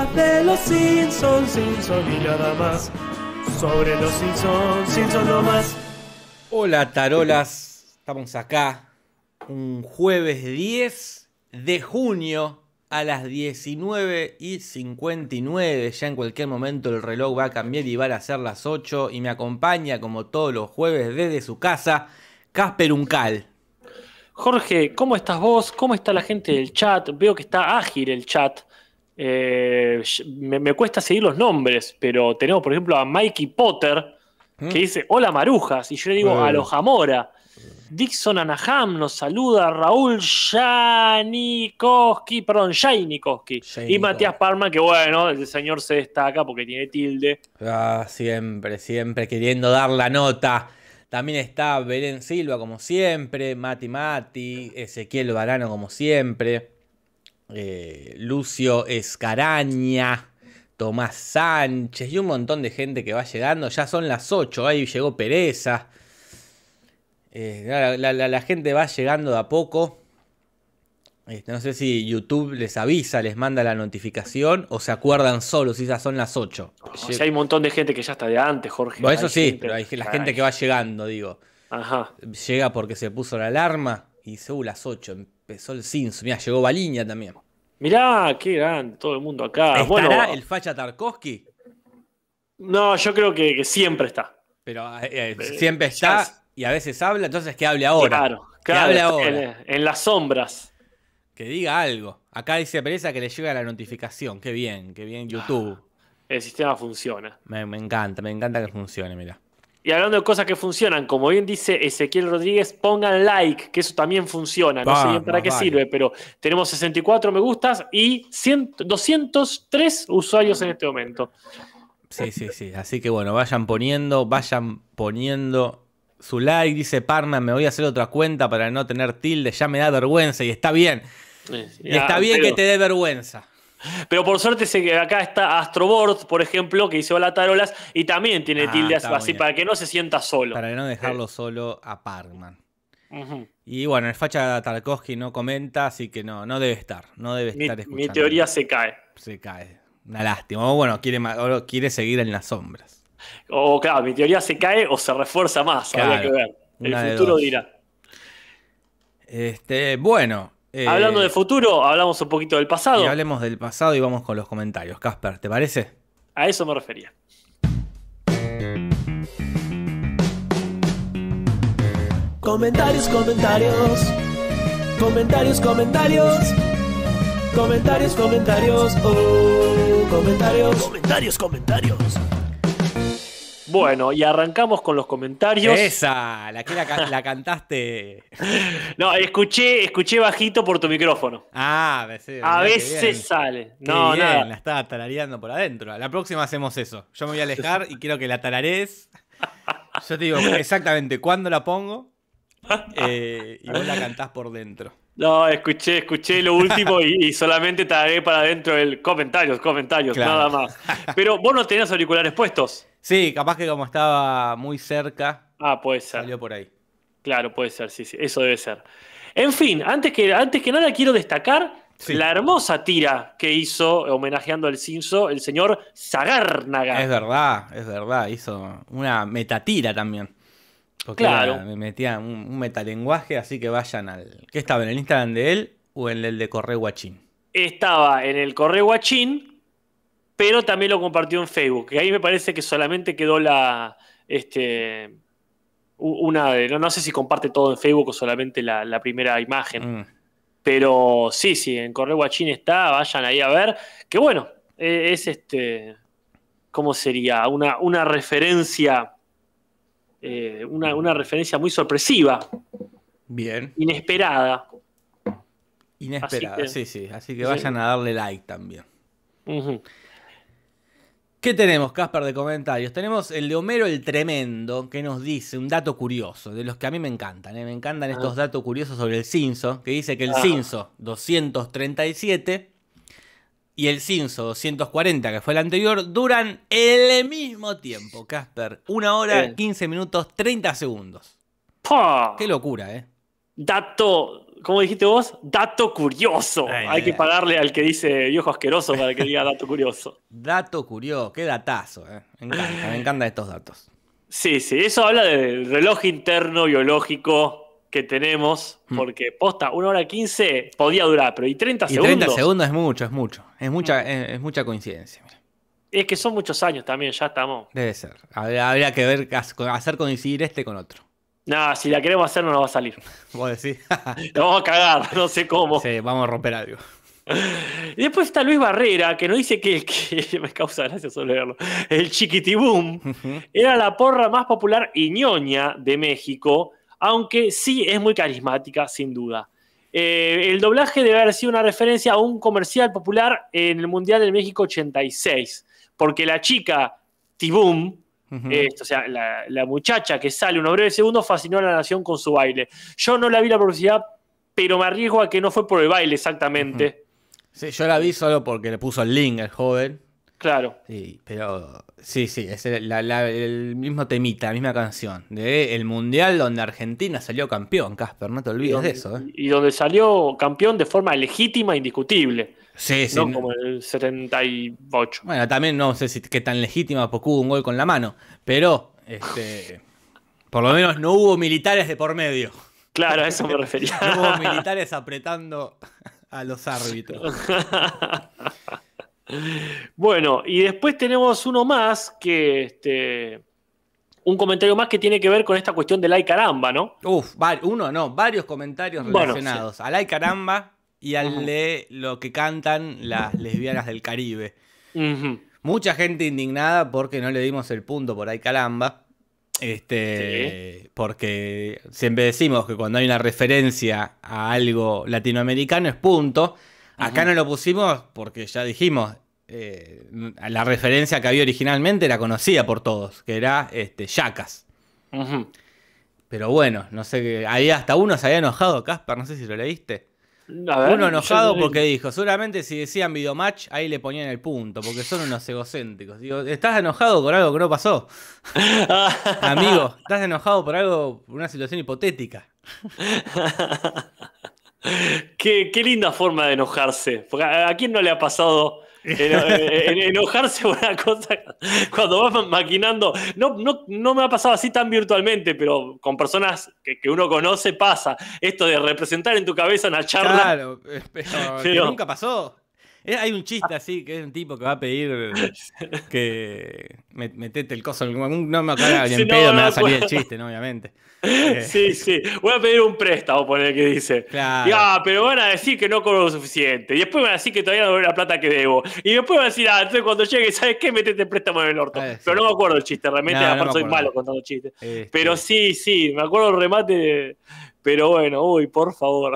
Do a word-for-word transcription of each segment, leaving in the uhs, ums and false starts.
podcast de los Simpsons, Simpsons y nada más. Sobre los Simpsons, Simpsons no más. Hola tarolas, estamos acá un jueves diez de junio a las diecinueve y cincuenta y nueve. Ya en cualquier momento el reloj va a cambiar y van a ser las ocho. Y me acompaña como todos los jueves desde su casa, Casper Uncal. Jorge, ¿cómo estás vos? ¿Cómo está la gente del chat? Veo que está ágil el chat. Eh, me, me cuesta seguir los nombres, pero tenemos por ejemplo a Mikey Potter, que ¿Mm? dice, hola marujas, y yo le digo, eh. Alojamora. Dixon Anaham nos saluda, Raúl Janikoski, perdón, Janikoski. Y Matías Parma, que bueno, el señor se destaca porque tiene tilde. Ah, siempre, siempre queriendo dar la nota. También está Belén Silva, como siempre, Mati Mati, Ezequiel Varano, como siempre, eh, Lucio Escaraña, Tomás Sánchez y un montón de gente que va llegando. Ya son las ocho, ahí llegó Pereza. Eh, la, la, la, la gente va llegando de a poco. Este, no sé si YouTube les avisa, les manda la notificación o se acuerdan solos si esas son las ocho. O sea, hay un montón de gente que ya está de antes, Jorge. Bueno, eso hay sí, gente, pero hay la ay. gente que va llegando, digo. Ajá. Llega porque se puso la alarma y dice, uh, las ocho, empezó el Simpson. Mira, llegó Baliña también. Mirá, qué grande, todo el mundo acá. ¿Estará bueno, el facha Tarkovsky? No, yo creo que, que siempre está. Pero eh, eh, siempre está ya... y a veces habla, entonces que hable ahora. Claro, que claro. hable ahora. En, en las sombras. Que diga algo. Acá dice Pereza que le llega la notificación. Qué bien, qué bien YouTube. El sistema funciona. Me, me encanta, me encanta que funcione, mira. Y hablando de cosas que funcionan, como bien dice Ezequiel Rodríguez, pongan like, que eso también funciona. No Va, sé bien para qué vale. sirve, pero tenemos sesenta y cuatro me gustas y cien, doscientos tres usuarios en este momento. Sí, sí, sí. Así que bueno, vayan poniendo, vayan poniendo su like. Dice Parma, me voy a hacer otra cuenta para no tener tilde. Ya me da vergüenza y está bien. Y está bien pero, que te dé vergüenza. Pero por suerte sé que acá está Astroboard, por ejemplo, que dice hola tarolas y también tiene ah, tilde así para que no se sienta solo. Para no dejarlo eh. solo a Parkman. Uh-huh. Y bueno, el facha Tarkovsky no comenta, así que no, no debe estar. No debe mi, estar escuchando. Mi teoría se cae. Se cae. Una lástima. O bueno, quiere, o quiere seguir en las sombras. O claro, mi teoría se cae o se refuerza más. Claro, habría que ver. El futuro dirá. Este, bueno. Eh, Hablando de futuro, hablamos un poquito del pasado. Y hablemos del pasado y vamos con los comentarios. Casper, ¿te parece? A eso me refería. Comentarios, comentarios. Comentarios, comentarios. Comentarios, comentarios. Oh, comentarios. Comentarios, comentarios. Bueno, y arrancamos con los comentarios. Esa, la que la, la cantaste. No, escuché, escuché bajito por tu micrófono. Ah, sí, a veces sale. No, bien, nada. La estaba tarareando por adentro. La próxima hacemos eso. Yo me voy a alejar y quiero que la tararees. Yo te digo exactamente cuándo la pongo eh, y vos la cantás por dentro. No, escuché, escuché lo último y, y solamente tararé para adentro el comentarios, comentarios, claro. Nada más. Pero vos no tenías auriculares puestos. Sí, capaz que como estaba muy cerca. Ah, puede ser. Salió por ahí. Claro, puede ser, sí, sí, eso debe ser. En fin, antes que, antes que nada quiero destacar sí. la hermosa tira que hizo, homenajeando al Simpson, el señor Zagárnaga. Es verdad, es verdad, hizo una metatira también. Porque claro. Era, me metía un, un metalenguaje, así que vayan al... ¿Qué estaba, en el Instagram de él o en el de Correo Guachín? Estaba en el Correo Guachín, pero también lo compartió en Facebook. Que ahí me parece que solamente quedó la... este una de, no, no sé si comparte todo en Facebook o solamente la, la primera imagen. Mm. Pero sí, sí, en Correo Guachín está, vayan ahí a ver. Que bueno, es este... ¿Cómo sería? Una, una referencia... Eh, una, una referencia muy sorpresiva. Bien. Inesperada. Inesperada, que, sí, sí. Así que vayan sí. a darle like también. Uh-huh. ¿Qué tenemos, Casper, de comentarios? Tenemos el de Homero el Tremendo, que nos dice un dato curioso, de los que a mí me encantan. ¿eh? Me encantan uh-huh. estos datos curiosos sobre el Simpson, que dice que el uh-huh. Simpson doscientos treinta y siete y el Simpson doscientos cuarenta, que fue el anterior, duran el mismo tiempo, Casper. Una hora, quince minutos, treinta segundos. ¡Pah! Qué locura, ¿eh? Dato ¿Cómo dijiste vos? Dato curioso. Ay, Hay ay, que ay. pagarle al que dice viejo asqueroso para que diga dato curioso. Dato curioso, qué datazo, eh. Me encanta, me encantan estos datos. Sí, sí, eso habla del reloj interno biológico que tenemos, Hmm. porque posta, una hora quince podía durar, pero ¿y treinta Y treinta segundos? segundos es mucho, es mucho. Es mucha, es, es mucha coincidencia. Mira. Es que son muchos años también, ya estamos. Debe ser. Habría, habría que ver, hacer coincidir este con otro. Nada, si la queremos hacer no nos va a salir. Vos decís. La vamos a cagar, no sé cómo. Sí, vamos a romper algo. Y después está Luis Barrera, que nos dice que el que me causa gracia solo leerlo. El Chiquitibum era la porra más popular y ñoña de México, aunque sí es muy carismática, sin duda. Eh, el doblaje debe haber sido una referencia a un comercial popular en el Mundial del México ochenta y seis, porque la chica Tibum, Ujú. eh, o sea, la, la muchacha que sale unos breves segundos, fascinó a la nación con su baile. Yo no la vi la publicidad, pero me arriesgo a que no fue por el baile exactamente. Sí, yo la vi solo porque le puso el link el joven. Claro. Sí, pero sí, sí, es el, la- la- el mismo temita, la misma canción. De el mundial donde Argentina salió campeón, Casper, no te Y olvides donde, de eso, ¿eh? y donde salió campeón de forma legítima e indiscutible. Sí, sí. No no- como el setenta y ocho. Bueno, también no sé si qué tan legítima porque hubo un gol con la mano, pero este, por lo menos no hubo militares de por medio. Claro, a eso me refería. No hubo militares apretando a los árbitros. Bueno, y después tenemos uno más que este, un comentario más que tiene que ver con esta cuestión del ay caramba, ¿no? Uf, va- uno no, varios comentarios Bueno, relacionados al ay caramba y al Ujú. de lo que cantan las lesbianas del Caribe. Ujú. Mucha gente indignada porque no le dimos el punto por ay caramba. Este, porque siempre decimos que cuando hay una referencia a algo latinoamericano es punto. Acá Ujú. no lo pusimos porque ya dijimos, eh, la referencia que había originalmente era conocida por todos, que era este, Yacas. Ujú. Pero bueno, no sé, qué- ahí hasta uno se había enojado, Casper, no sé si lo leíste. A ver, Uno enojado yo- porque dijo, seguramente si decían videomatch, ahí le ponían el punto, porque son unos egocéntricos. Digo, ¿estás enojado por algo que no pasó? Amigo, ¿estás enojado por algo, por una situación hipotética? Qué, qué linda forma de enojarse. Porque a, a quién no le ha pasado eno- en- enojarse por una cosa cuando vas ma- maquinando? No, no, no me ha pasado así tan virtualmente, pero con personas que, que uno conoce pasa. Esto de representar en tu cabeza una charla. Claro, eh, pero, que Pero- nunca pasó. Eh, Hay un chiste así, que es un tipo que va a pedir que me- metete el coso, en algún- no me acuerdo, ni Sí, en no, pedo no me va a me salir el acuerdo. chiste, ¿no? Obviamente. Eh, Sí, sí. Voy a pedir un préstamo, poner que dice. Claro. Y, ah, pero van a decir que no cobro lo suficiente. Y después van a decir que todavía no doy la plata que debo. Y después van a decir, ah, entonces cuando llegue, ¿sabes qué? Métete el préstamo en el orto. Ah, sí. Pero no me acuerdo el chiste, realmente. No, no aparte me soy acuerdo. malo contando chistes. Este, Pero sí, sí, me acuerdo el remate. de- Pero bueno, uy, por favor.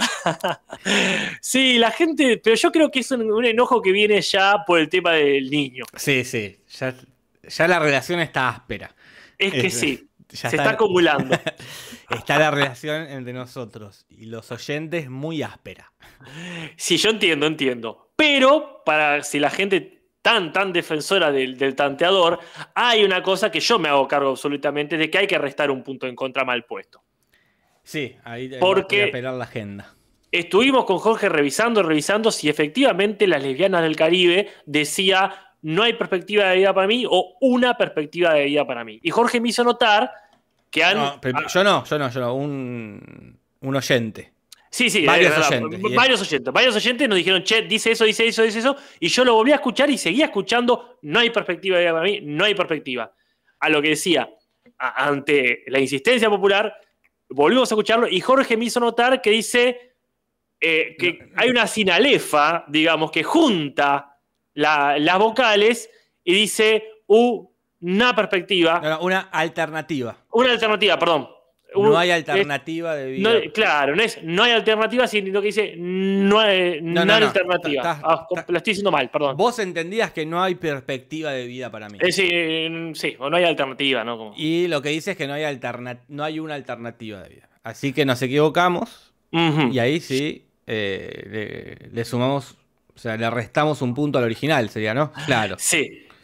Sí, la gente. Pero yo creo que es un, un enojo que viene ya por el tema del niño. Sí, sí, ya, ya la relación está áspera. Es que Es- sí. ya Se está acumulando. Está la relación entre nosotros y los oyentes muy áspera. Sí, yo entiendo, entiendo. Pero para si la gente tan, tan defensora del, del tanteador, hay una cosa que yo me hago cargo absolutamente de que hay que restar un punto en contra mal puesto. Sí, ahí Porque- voy a pelar la agenda. Estuvimos con Jorge revisando, revisando si efectivamente las lesbianas del Caribe decía no hay perspectiva de vida para mí o una perspectiva de vida para mí. Y Jorge me hizo notar que han... No, pero yo no, yo no, yo no, un, un oyente. Sí, sí, Varios es verdad, oyentes, y es- varios oyentes. Varios oyentes nos dijeron, che, dice eso, dice eso, dice eso. Y yo lo volví a escuchar y seguía escuchando, no hay perspectiva de vida para mí, no hay perspectiva. A lo que decía, a- ante la insistencia popular, volvimos a escucharlo y Jorge me hizo notar que dice eh, que hay una sinalefa, digamos, que junta la- las vocales y dice una perspectiva, No, no, una alternativa. una alternativa, perdón. No Un- hay es- alternativa de vida. no, claro, no es no hay alternativa, sino que dice no hay, No, no no, hay no, alternativa. ta- ta- Ah, ta- lo estoy diciendo mal, perdón. Vos entendías que no hay perspectiva de vida para mí. Es decir, sí, o no hay alternativa, ¿no? Como- Y lo que dice es que no hay, alterna- no hay una alternativa de vida. Así que nos equivocamos Ujú. y ahí sí eh, le, le sumamos, o sea, le restamos un punto al original, sería, ¿no? Claro. Sí,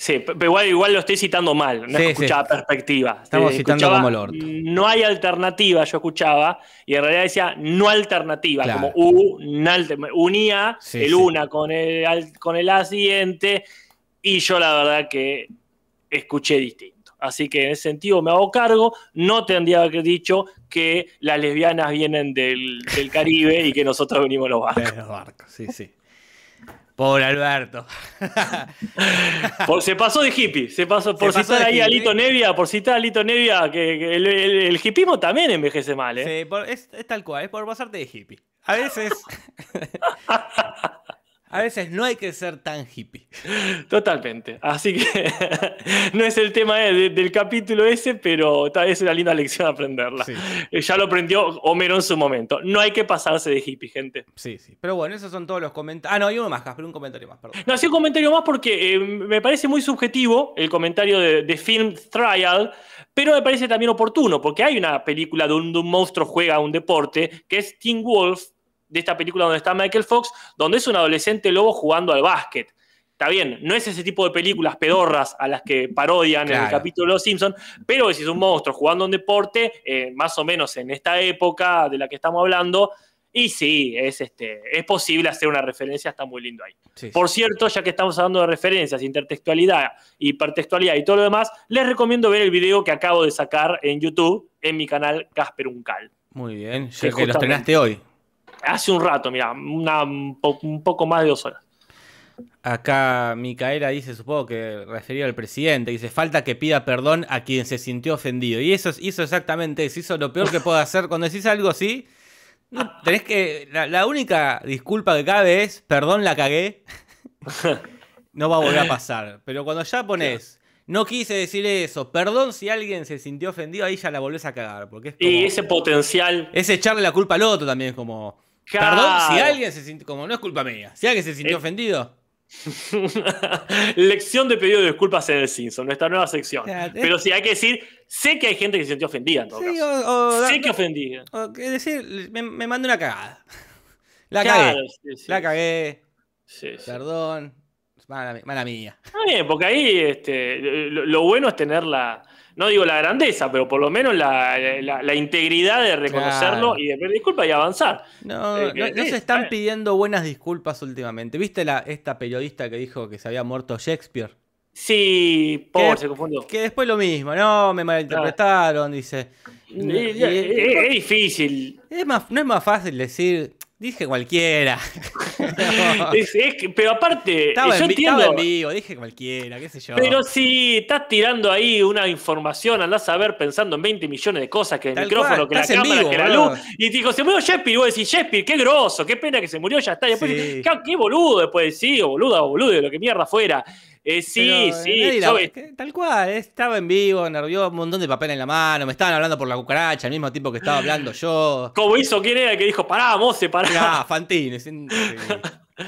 Sí, pero igual, igual lo estoy citando mal, no Sí, escuchaba sí. perspectiva. Estamos Eh, citando escuchaba, como el orto. no hay alternativa, yo escuchaba, y en realidad decía no alternativa, Claro. como U, una alter- unía Sí, el sí. una con el, al- con el A siguiente, y yo la verdad que escuché distinto. Así que en ese sentido me hago cargo, no tendría que haber dicho que las lesbianas vienen del, del Caribe y que nosotros venimos los barcos. De los barcos, sí, sí. Pobre Alberto. Por- se pasó de hippie, se pasó por Se pasó citar de ahí a hippie. Lito Nevia, por citar a Lito Nevia, que, que el, el, el hippismo también envejece mal, ¿eh? Sí, por- es, es tal cual, es por pasarte de hippie. A veces. A veces no hay que ser tan hippie. Totalmente. Así que no es el tema de- de- del capítulo ese, pero tal vez es una linda lección aprenderla. Sí. Eh, Ya lo aprendió Homero en su momento. No hay que pasarse de hippie, gente. Sí, sí. Pero bueno, esos son todos los comentarios. Ah, no, hay uno más, Casper, un comentario más, perdón. No, hacía un comentario más porque eh, me parece muy subjetivo el comentario de, de Film Trial, pero me parece también oportuno, porque hay una película de un, de un monstruo juega un deporte, que es Teen Wolf, de esta película donde está Michael Fox, donde es un adolescente lobo jugando al básquet. Está bien, no es ese tipo de películas pedorras a las que parodian en el Claro. capítulo de Los Simpsons, pero si es un monstruo jugando un deporte, eh, más o menos en esta época de la que estamos hablando, y sí, es, este, es posible hacer una referencia, está muy lindo ahí. Sí, sí. Por cierto, ya que estamos hablando de referencias, intertextualidad, hipertextualidad y todo lo demás, les recomiendo ver el video que acabo de sacar en YouTube, en mi canal Casper Uncal. Muy bien, ya Sí, que lo justamente. estrenaste hoy. Hace un rato, mira, una, un, po- un poco más de dos horas. Acá Micaela dice, supongo que refería al presidente, dice, falta que pida perdón a quien se sintió ofendido. Y eso es- hizo exactamente eso, hizo lo peor que puede hacer. Cuando decís algo así, no, tenés que. La, la única disculpa que cabe es, perdón, la cagué. No va a volver a pasar. Pero cuando ya pones, no quise decir eso, perdón si alguien se sintió ofendido, ahí ya la volvés a cagar. Porque es como. Y ese potencial. Es echarle la culpa al otro también, es como. Claro. Perdón si alguien se sintió. Como no es culpa mía. Si alguien se sintió Eh, ofendido. Lección de pedido de disculpas en el Simpson, nuestra nueva sección. Ya, eh. Pero sí, hay que decir, sé que hay gente que se sintió ofendida en todo Sí, caso. o, o- sé da- que ofendí. o que decir, me, me mandé una cagada. La Claro, cagué. sí, sí, La cagué. sí, sí. Perdón. Mala, mi- mala mía. Está bien, porque ahí este, lo, lo bueno es tener la, no digo la grandeza, pero por lo menos la, la- la integridad de reconocerlo Claro. y de pedir disculpas y avanzar. No, Eh, no, que- no sí, se está están bien. pidiendo buenas disculpas últimamente. ¿Viste la, esta periodista que dijo que se había muerto Shakespeare? Sí, pobre, Que- se confundió. Que después lo mismo, no, me malinterpretaron, dice. Y- No, y- y- es, es difícil. es más, no es más fácil decir, dije cualquiera. No. Es- es que- pero aparte, Estaba, yo en, vi- entiendo. estaba en vivo, dije cualquiera, qué sé yo. Pero si estás tirando ahí una información, andás a ver pensando en veinte millones de cosas, que el Tal micrófono, cual, que la estás en cámara, vivo, que la boludo. luz, y te dijo, se murió Shakespeare, y vos decís, Shakespeare, qué grosso, qué pena que se murió, ya está. Y después, Sí. qué, qué boludo, después sí, o boluda, o boludo, de lo que mierda fuera. Eh, sí, Pero sí, nadie yo- la- que- tal cual, eh, estaba en vivo, nervioso, un montón de papel en la mano, me estaban hablando por la cucaracha, al mismo tiempo que estaba hablando yo. como hizo, ¿quién era el que dijo, pará, Mose, pará? Ah, Fantino. es increíble.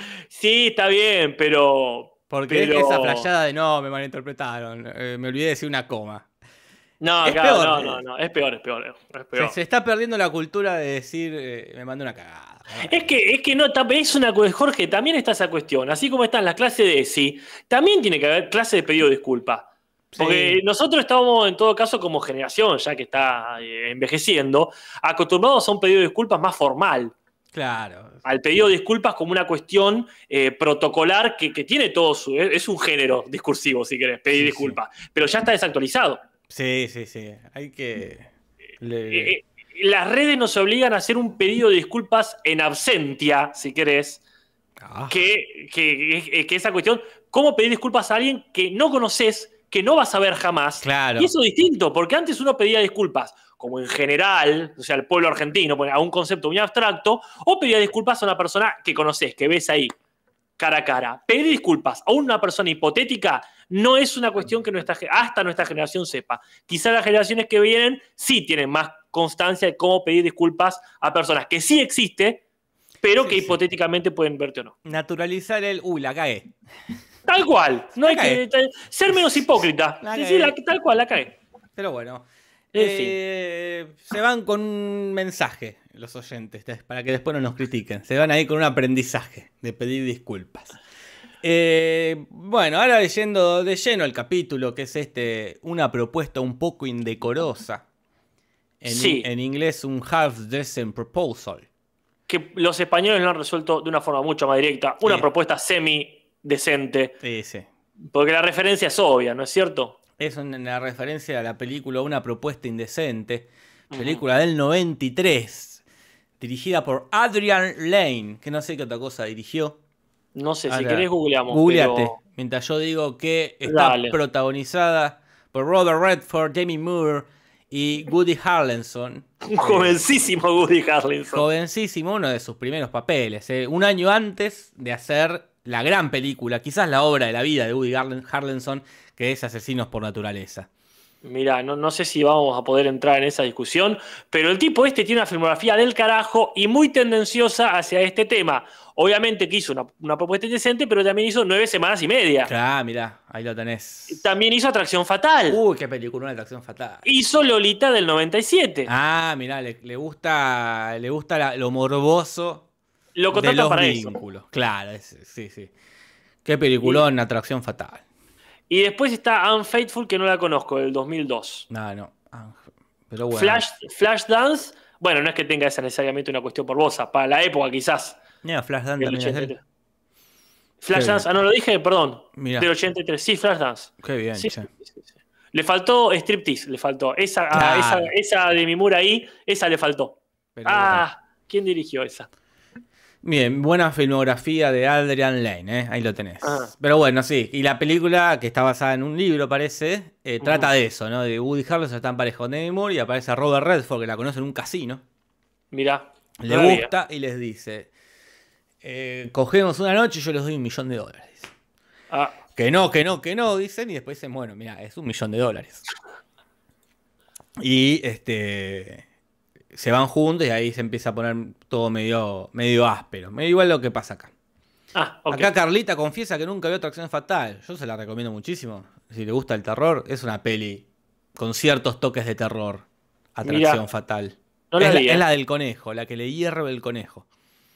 Sí, está bien, pero... Porque pero... es esa flayada de no, me malinterpretaron, eh, me olvidé de decir una coma. No, Es claro, peor, no, eh. no, no, es peor, es peor, es Se, peor. se está perdiendo la cultura de decir, eh, me mandé una cagada. Es que, es que no, tam- es una cu- Jorge, también está esa cuestión. Así como están las clases de ESI, también tiene que haber clases de pedido de disculpa. Porque Sí. nosotros estamos, en todo caso, como generación, ya que está eh, envejeciendo, acostumbrados a un pedido de disculpas más formal. Claro. Al pedido de disculpas como una cuestión eh, protocolar que, que tiene todo su. Es es un género discursivo, si querés, pedir Sí, disculpas. Pero ya está desactualizado. Sí, sí, sí. Hay que. le- Eh, eh, las redes nos obligan a hacer un pedido de disculpas en absentia, si querés. Ah, que, que, que esa cuestión, cómo pedir disculpas a alguien que no conoces, que no vas a ver jamás. Claro. Y eso es distinto, porque antes uno pedía disculpas, como en general, o sea, el pueblo argentino, a un concepto muy abstracto, o pedía disculpas a una persona que conoces, que ves ahí, cara a cara. Pedir disculpas a una persona hipotética no es una cuestión que nuestra, hasta nuestra generación sepa. Quizá las generaciones que vienen sí tienen más constancia de cómo pedir disculpas a personas que sí existe, pero Sí, que sí. hipotéticamente pueden verte o no. Naturalizar el. Uy, la cagué. Tal cual. No hay La que tal- ser menos hipócrita. La Sí, sí, cagué. la- tal cual, la cae. Pero bueno. En Eh, se van con un mensaje los oyentes, para que después no nos critiquen. Se van ahí con un aprendizaje de pedir disculpas. Eh, bueno, ahora leyendo de lleno el capítulo, que es este, una propuesta un poco indecorosa. En, Sí. en inglés, un half-decent proposal. Que los españoles lo han resuelto de una forma mucho más directa. Una Sí. propuesta semi-decente. Sí, sí. Porque la referencia es obvia, ¿no es cierto? Es una referencia a la película Una propuesta indecente. Ujú. Película del noventa y tres. Dirigida por Adrian Lane, que no sé qué otra cosa dirigió. No sé, si Ahora, querés googleamos. googleate, Pero... mientras yo digo que está Dale. protagonizada por Robert Redford, Demi Moore y Woody Harrelson. Un jovencísimo Woody Harrelson. Jovencísimo, uno de sus primeros papeles. eh. Un año antes de hacer la gran película, quizás la obra de la vida de Woody Harrelson, que es Asesinos por Naturaleza. Mirá, no, no sé si vamos a poder entrar en esa discusión, pero el tipo este tiene una filmografía del carajo y muy tendenciosa hacia este tema. Obviamente que hizo una, una propuesta indecente, pero también hizo Nueve Semanas y Media. Ah, mirá, ahí lo tenés. También hizo Atracción Fatal. Uy, qué película, una atracción fatal. Hizo Lolita del noventa y siete. Ah, mirá, le, le gusta, le gusta la- lo morboso Lo de contratan los para eso. vínculos. Claro, es- sí, sí. Qué peliculón, atracción fatal. Y después está Unfaithful, que no la conozco, del dos mil dos. No, no. Ah, pero bueno. Flash, Flashdance, bueno, no es que tenga esa necesariamente una cuestión morbosa, para la época quizás. Mira, Flashdance Del también es de él. ochenta y tres. Flashdance, ah, no lo dije, perdón. Mirá. Del ochenta y tres, sí, Flashdance. Qué bien, Sí, che. sí, sí, sí. Le faltó striptease, le faltó. Esa, ah, Claro. esa, esa de Mimura ahí, esa le faltó. Pero ah, ¿quién dirigió esa? Bien, buena filmografía de Adrian Lane, ¿eh? Ahí lo tenés. Ah. Pero bueno, sí. Y la película, que está basada en un libro, parece, eh, Ujú. trata de eso, ¿no? De Woody Harrelson está en pareja con Demi Moore y aparece Robert Redford, que la conoce en un casino. Mirá. Le no la vi. gusta y les dice, eh, cogemos una noche y yo les doy un millón de dólares. Ah, Que no, que no, que no, dicen, y después dicen, bueno, mira, es un millón de dólares. Y este se van juntos y ahí se empieza a poner todo medio, medio áspero. Medio igual lo que pasa acá. ah, ok. Acá Carlita confiesa que nunca vio Atracción Fatal. Yo se la recomiendo muchísimo. Si le gusta el terror, es una peli con ciertos toques de terror. Atracción Mirá. Fatal. No la es, la, vi, eh. es la del conejo, la que le hierve el conejo.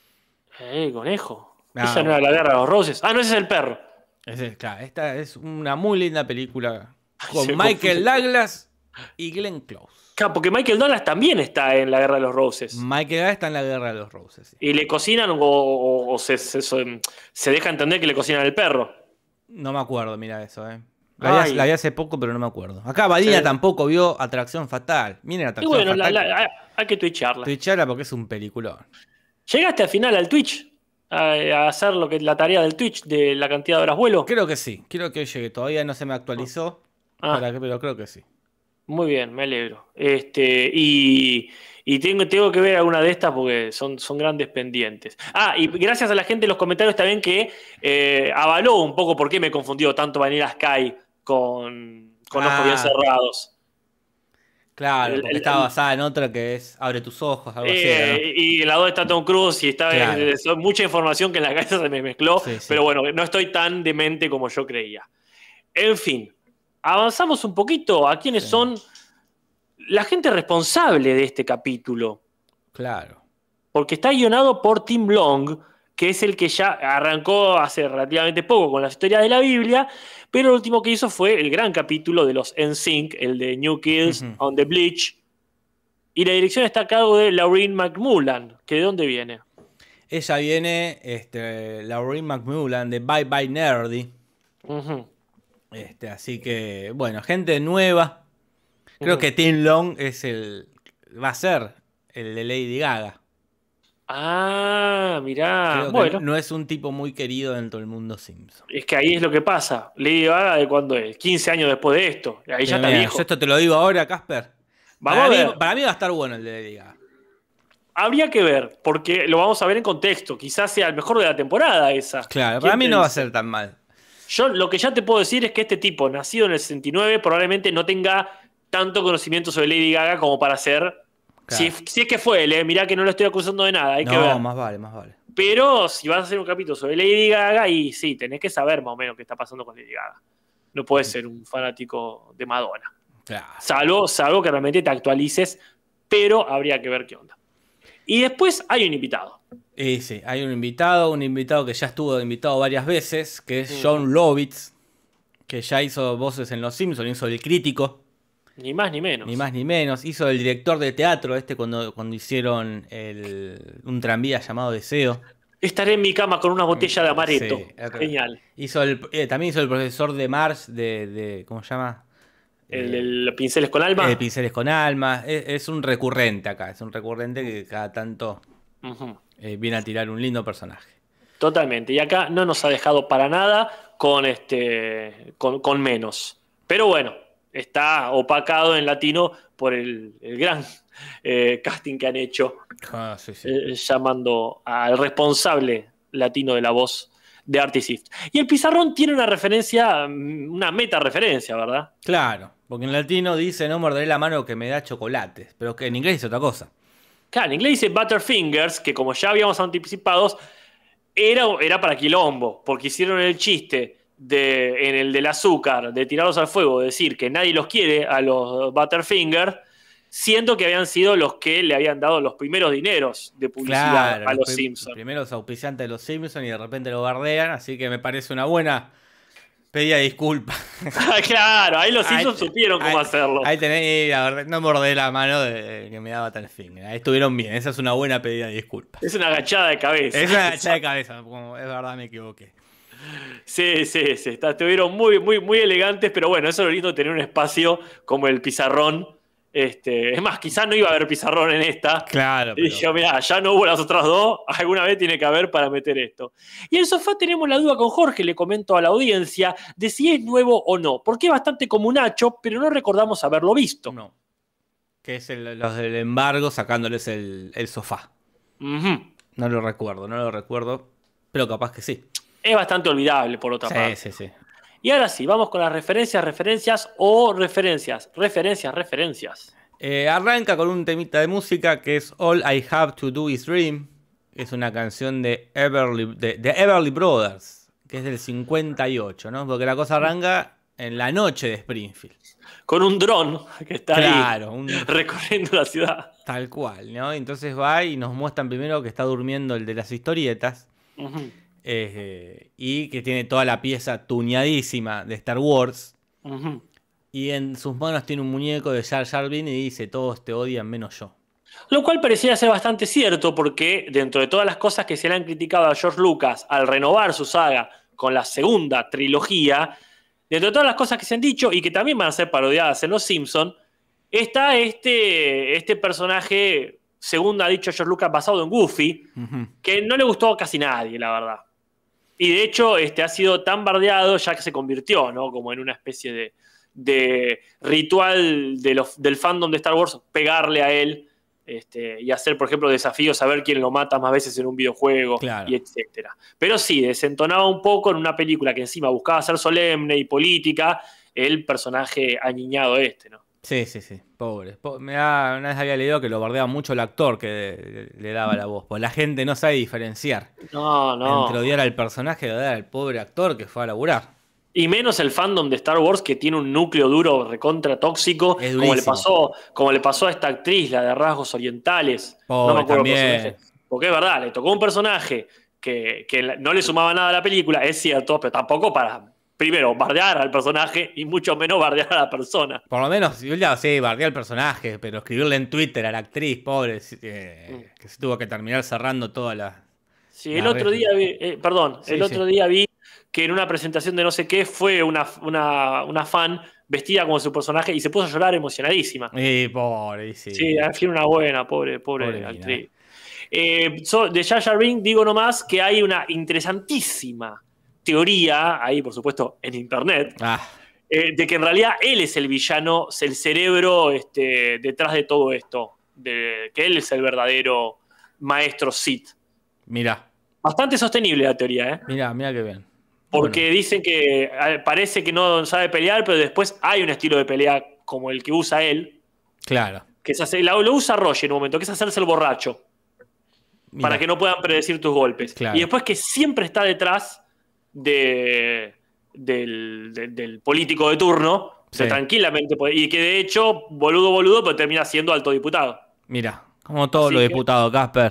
Eh, conejo. Ah, Esa no era la guerra de los roses. Ah, no, ese es el perro. Es- claro, esta es una muy linda película con Se Michael confunde. Douglas y Glenn Close. Claro, porque Michael Douglas también está en la guerra de los roses. Michael Douglas está en la Guerra de los Roses. sí. Y le cocinan o, o- o se, se- se- se deja entender que le cocinan al perro. No me acuerdo, mira eso, eh. La vi, Ay. la vi hace poco, pero no me acuerdo. Acá Badina Sí. tampoco vio Atracción Fatal. Miren Y Atracción bueno, la- Fatal. la- hay- hay que twitcharla. Twitchala porque es un peliculón. ¿Llegaste al final al Twitch? A, a hacer lo que la tarea del Twitch de la cantidad de horas vuelo. Creo que sí, creo que llegue. Todavía no se me actualizó, Ah. para que- pero creo que sí. Muy bien, me alegro. Este, y y tengo, tengo que ver alguna de estas porque son, son grandes pendientes. Ah, y gracias a la gente en los comentarios también que eh, avaló un poco por qué me confundió tanto Vanilla Sky con, con Ah. ojos bien cerrados. Claro, El- porque el- está basada en otra que es Abre tus ojos, algo así. Eh, ¿no? y en la dos está Tom Cruise y está Claro. eh, son mucha información que en la cabeza se me mezcló, Sí, sí. pero bueno, no estoy tan demente como yo creía. En fin, avanzamos un poquito a quiénes Sí. son la gente responsable de este capítulo, Claro. porque está guionado por Tim Long, que es el que ya arrancó hace relativamente poco con las historias de la Biblia, pero lo último que hizo fue el gran capítulo de los N Sync, el de New Kids Ujú. on the Bleach, y la dirección está a cargo de Laureen McMullan, que ¿de dónde viene? Ella viene, este, Laureen McMullan de Bye Bye Nerdy. Ujú. Este, así que, bueno, gente nueva. Creo Ujú. que Tim Long es el. Va a ser el de Lady Gaga. Ah, mirá. Creo que Bueno, no es un tipo muy querido dentro del mundo Simpson. es que ahí es lo que pasa. Lady Gaga, ¿de cuándo es? quince años después de esto. Ahí ya está Mira, viejo. yo esto te lo digo ahora, Casper. Vamos para, a mí, ver. para mí va a estar bueno el de Lady Gaga. Habría que ver, porque lo vamos a ver en contexto. Quizás sea el mejor de la temporada esa. Claro, ¿Quién para mí te no va a dice? ser tan mal. Yo lo que ya te puedo decir es que este tipo, nacido en el sesenta y nueve, probablemente no tenga tanto conocimiento sobre Lady Gaga como para ser. Claro. Si, si es que fue él, eh, mirá que no lo estoy acusando de nada, hay que ver. No, más vale, más vale. Pero si vas a hacer un capítulo sobre Lady Gaga, y sí, tenés que saber más o menos qué está pasando con Lady Gaga. No puedes ser un fanático de Madonna. Claro. Salvo, salvo que realmente te actualices, pero habría que ver qué onda. Y después hay un invitado. Y sí, hay un invitado, un invitado que ya estuvo invitado varias veces, que es John Lovitz, que ya hizo voces en Los Simpsons, hizo el crítico. Ni más ni menos. Ni más ni menos. Hizo el director de teatro este cuando, cuando hicieron el, un tranvía llamado Deseo. Estaré en mi cama con una botella de amaretto. Sí, Genial. Hizo el, eh, también hizo el profesor de Marge de, de ¿cómo se llama? El, Eh, el Pinceles con Alma. El Pinceles con Alma. Es, es un recurrente acá. Es un recurrente que cada tanto Uh-huh. eh, viene a tirar un lindo personaje. Totalmente. Y acá no nos ha dejado para nada con, este, con, con menos. Pero bueno, está opacado en latino por el, el gran eh, casting que han hecho, Ah, sí, sí. eh, llamando al responsable latino de la voz de Artisif. Y el pizarrón tiene una referencia, una meta referencia, ¿verdad? Claro, porque en latino dice no morderé la mano que me da chocolates, pero que en inglés dice otra cosa. Claro, en inglés dice Butterfingers, que como ya habíamos anticipado, era, era para quilombo, porque hicieron el chiste de, en el del azúcar, de tirarlos al fuego, decir que nadie los quiere a los Butterfingers, siendo que habían sido los que le habían dado los primeros dineros de publicidad Claro, a los prim- Simpsons. primeros auspiciantes de los Simpsons y de repente lo bardean, así que me parece una buena pedida de disculpas. Claro, ahí los Ahí- Simpsons supieron cómo ahí- hacerlo. Ahí tenéis, la verdad, no mordé la mano de, que me daba Butterfinger. Ahí estuvieron bien, esa es una buena pedida de disculpas. Es una agachada de cabeza. Es una agachada de cabeza, como es verdad me equivoqué. Sí, sí, sí. Está, estuvieron muy, muy, muy elegantes, pero bueno, eso es lo lindo de tener un espacio como el pizarrón. Este, es más, quizás no iba a haber pizarrón en esta. Claro, Y yo, mirá, ya no hubo las otras dos, alguna vez tiene que haber para meter esto. Y en el sofá tenemos la duda con Jorge, le comento a la audiencia, de si es nuevo o no, porque es bastante comunacho, pero no recordamos haberlo visto. no. Que es el- los del embargo sacándoles el, el sofá. Ujú. No lo recuerdo, no lo recuerdo, pero capaz que sí. Es bastante olvidable, por otra parte. Sí, sí, sí. Y ahora sí, vamos con las referencias, referencias o referencias. Referencias, referencias. Eh, arranca con un temita de música que es All I Have to Do Is Dream. Es una canción de Everly, de, de Everly Brothers, que es del cincuenta y ocho, ¿no? Porque la cosa arranca en la noche de Springfield. Con un dron que está Claro, ahí un- recorriendo la ciudad. Tal cual, ¿no? Entonces va y nos muestran primero que está durmiendo el de las historietas. Ujú, eh, y que tiene toda la pieza tuneadísima de Star Wars. ujú. Y en sus manos tiene un muñeco de Jar Jar Binks y dice: todos te odian menos yo. Lo cual parecía ser bastante cierto porque dentro de todas las cosas que se le han criticado a George Lucas al renovar su saga con la segunda trilogía, dentro de todas las cosas que se han dicho y que también van a ser parodiadas en Los Simpsons, está este, este personaje, según ha dicho George Lucas, basado en Goofy, Ujú. que no le gustó a casi nadie, la verdad. Y de hecho este, ha sido tan bardeado ya que se convirtió, ¿no? Como en una especie de, de ritual de los, del fandom de Star Wars, pegarle a él este, y hacer, por ejemplo, desafíos a ver quién lo mata más veces en un videojuego, Claro. y etcétera. Pero sí, desentonaba un poco en una película que encima buscaba ser solemne y política, el personaje aniñado este, ¿no? Sí, sí, sí. Pobre. Po- me da- una vez había leído que lo bardeaba mucho el actor que le, le daba la voz. Pues la gente no sabe diferenciar No, no. entre odiar al personaje y odiar al pobre actor que fue a laburar. Y menos el fandom de Star Wars, que tiene un núcleo duro recontra tóxico, Es como le, durísimo. pasó, como le pasó a esta actriz, la de rasgos orientales. Pobre, no me acuerdo el también. personaje. Porque es verdad, le tocó un personaje que, que la- no le sumaba nada a la película, es cierto, pero tampoco para, primero, bardear al personaje y mucho menos bardear a la persona. Por lo menos, yo ya sí, bardeé al personaje, pero escribirle en Twitter a la actriz, pobre, eh, que se tuvo que terminar cerrando todas las... Sí, La el otro red. día vi, eh, perdón, Sí, el otro sí. día vi que en una presentación de no sé qué fue una, una, una fan vestida como su personaje y se puso a llorar emocionadísima. Y pobre, y sí. Sí, al fin una buena, pobre, pobre, Pobre mina. actriz. Eh, so- de Jar Jar Binks digo nomás que hay una interesantísima teoría, ahí por supuesto en internet, Ah, eh, de que en realidad él es el villano, es el cerebro este, detrás de todo esto, de, que él es el verdadero maestro Sith. mirá, Bastante sostenible la teoría, ¿eh? mirá, mirá qué bien. Porque Bueno, dicen que eh, parece que no sabe pelear, pero después hay un estilo de pelea como el que usa él, claro. que es hacer- lo, lo usa Roger en un momento, que es hacerse el borracho, Mirá. para que no puedan predecir tus golpes. Claro. Y después que siempre está detrás de, del, de- del político de turno, Sí. que tranquilamente puede- y que de hecho, boludo, boludo, pero termina siendo alto diputado. Mirá, Como todos Así los que- diputados, Casper.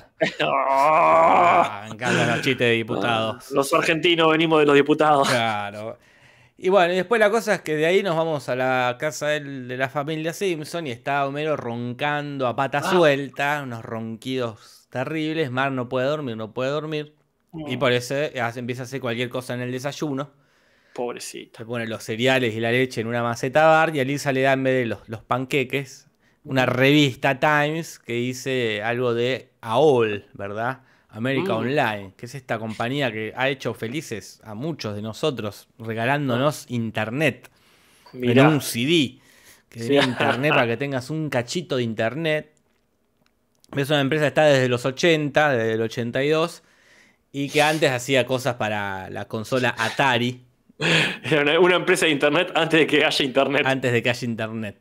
¡Ah! Ah, me encantan los chistes de diputados. Los argentinos venimos de los diputados. Claro. Y bueno, y después la cosa es que de ahí nos vamos a la casa del- de la familia Simpson y está Homero roncando a pata Ah. suelta, unos ronquidos terribles. Mar no puede dormir, no puede dormir. Y por eso hace- empieza a hacer cualquier cosa en el desayuno. Pobrecito. Se pone los cereales y la leche en una maceta bar y a Lisa le da en vez de los, los panqueques una revista Times que dice algo de A O L, ¿verdad? América Mm. Online, que es esta compañía que ha hecho felices a muchos de nosotros regalándonos internet en Mirá. un C D. Que Sí. tenga internet para que tengas un cachito de internet. Es una empresa que está desde los ochenta, desde el ochenta y dos, y que antes hacía cosas para la consola Atari. Era una, una empresa de internet antes de que haya internet. Antes de que haya internet.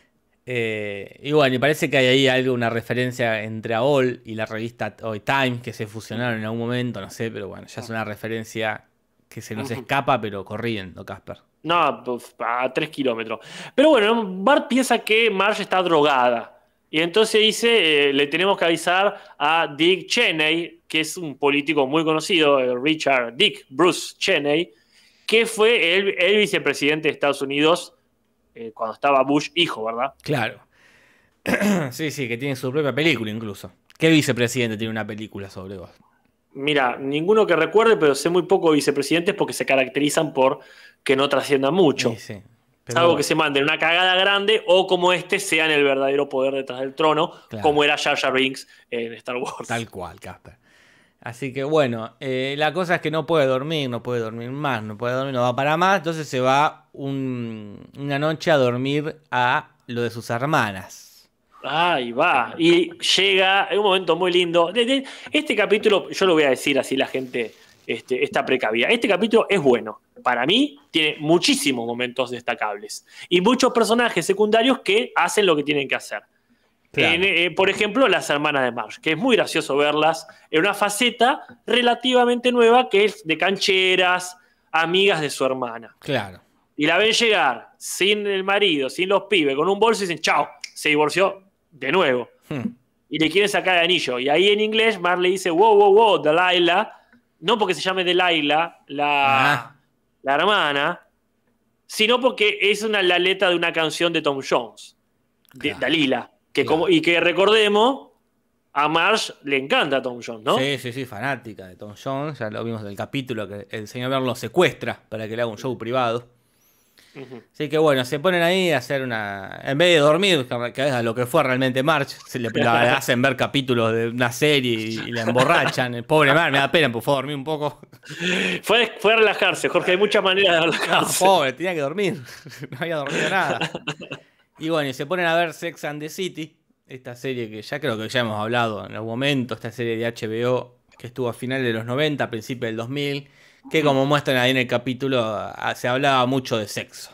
Eh, y bueno, y parece que hay ahí algo, una referencia entre A O L y la revista Hoy Time, que se fusionaron en algún momento, no sé, pero bueno, ya es una referencia que se nos escapa, pero corriendo, Casper. No, pues, a tres kilómetros. Pero bueno, Bart piensa que Marge está drogada. Y entonces dice, eh, le tenemos que avisar a Dick Cheney, que es un político muy conocido, eh, Richard Dick Bruce Cheney, que fue el, el vicepresidente de Estados Unidos eh, cuando estaba Bush hijo, ¿verdad? Claro. Sí, sí, que tiene su propia película incluso. ¿Qué vicepresidente tiene una película sobre vos? Mira, ninguno que recuerde, pero sé muy poco de vicepresidentes porque se caracterizan por que no trasciendan mucho. Sí, sí. Pero Salvo bueno, que se manden una cagada grande o como este sean el verdadero poder detrás del trono, Claro. como era Jar Jar Binks en Star Wars. tal cual, Casper. Así que bueno, eh, la cosa es que no puede dormir, no puede dormir más, no puede dormir, no va para más. Entonces se va un- una noche a dormir a lo de sus hermanas. Ahí va. Y llega en un momento muy lindo. De- de- Este capítulo, yo lo voy a decir así la gente este, está precavida. Este capítulo es bueno. Para mí, tiene muchísimos momentos destacables. Y muchos personajes secundarios que hacen lo que tienen que hacer. Claro. En, eh, por ejemplo, las hermanas de Marge, que es muy gracioso verlas en una faceta relativamente nueva, que es de cancheras, amigas de su hermana. Claro. Y la ven llegar sin el marido, sin los pibes, con un bolso y dicen, chao, se divorció de nuevo. Hmm. Y le quieren sacar el anillo. Y ahí en inglés Marge le dice, wow, wow, wow, Delilah. No porque se llame Delilah, la, Ah. la hermana, sino porque es una, la letra de una canción de Tom Jones, de Claro. Dalila. Que Claro. como, y que recordemos, a Marge le encanta Tom Jones, ¿no? Sí, sí, sí, fanática de Tom Jones. Ya lo vimos del capítulo que el señor Burns lo secuestra para que le haga un show privado. Ujú. Así que bueno, se ponen ahí a hacer una. En vez de dormir, que es a lo que fue realmente March, se le la hacen ver capítulos de una serie y, y la emborrachan. El pobre March, me da pena, por favor, dormir un poco. Fue, fue a relajarse, Jorge. Hay muchas maneras de No, relajarse. pobre, tenía que dormir. No había dormido nada. Y bueno, y se ponen a ver Sex and the City, esta serie que ya creo que ya hemos hablado en algún momento, esta serie de H B O que estuvo a finales de los noventa, a principios del dos mil, que como muestran ahí en el capítulo, a- se hablaba mucho de sexo.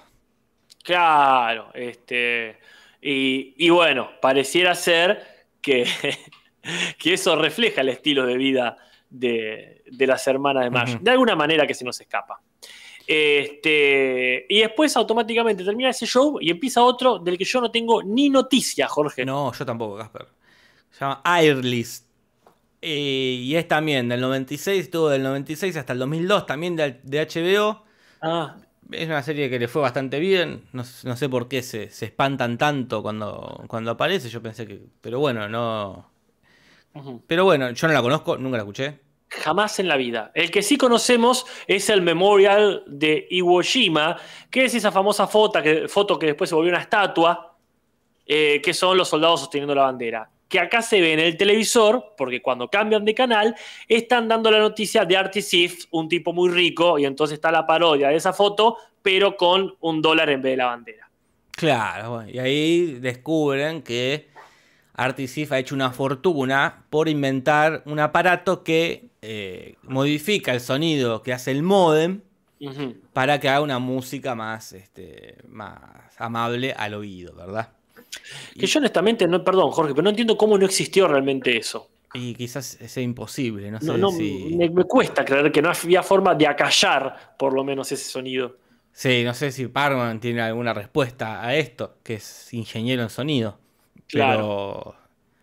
Claro, este. Y, y bueno, pareciera ser que, que eso refleja el estilo de vida de, de las hermanas de Marge. Ujú. De alguna manera que se nos escapa. Este, y después automáticamente termina ese show y empieza otro del que yo no tengo ni noticia, Jorge. No, yo tampoco, Casper. Se llama Airlist. Eh, y es también del noventa y seis, estuvo del noventa y seis hasta el dos mil dos, también de, de H B O. Ah, Es una serie que le fue bastante bien. No, no sé por qué se, se espantan tanto cuando, cuando aparece. Yo pensé que. Pero bueno, no. ujú. Pero bueno, yo no la conozco, nunca la escuché. Jamás en la vida. El que sí conocemos es el Memorial de Iwo Jima, que es esa famosa foto que, foto que después se volvió una estatua, eh, que son los soldados sosteniendo la bandera. Que acá se ve en el televisor, porque cuando cambian de canal, están dando la noticia de Artie Ziff, un tipo muy rico, y entonces está la parodia de esa foto, pero con un dólar en vez de la bandera. Claro, bueno, y ahí descubren que Artie Ziff ha hecho una fortuna por inventar un aparato que eh, modifica el sonido que hace el módem Ujú. para que haga una música más, este, más amable al oído, ¿verdad? Que yo honestamente, no, perdón Jorge, pero no entiendo cómo no existió realmente eso. Y quizás sea imposible, no sé No, no, si... me, me cuesta creer que no había forma de acallar por lo menos ese sonido. Sí, no sé si Parman tiene alguna respuesta a esto, que es ingeniero en sonido. Claro. Pero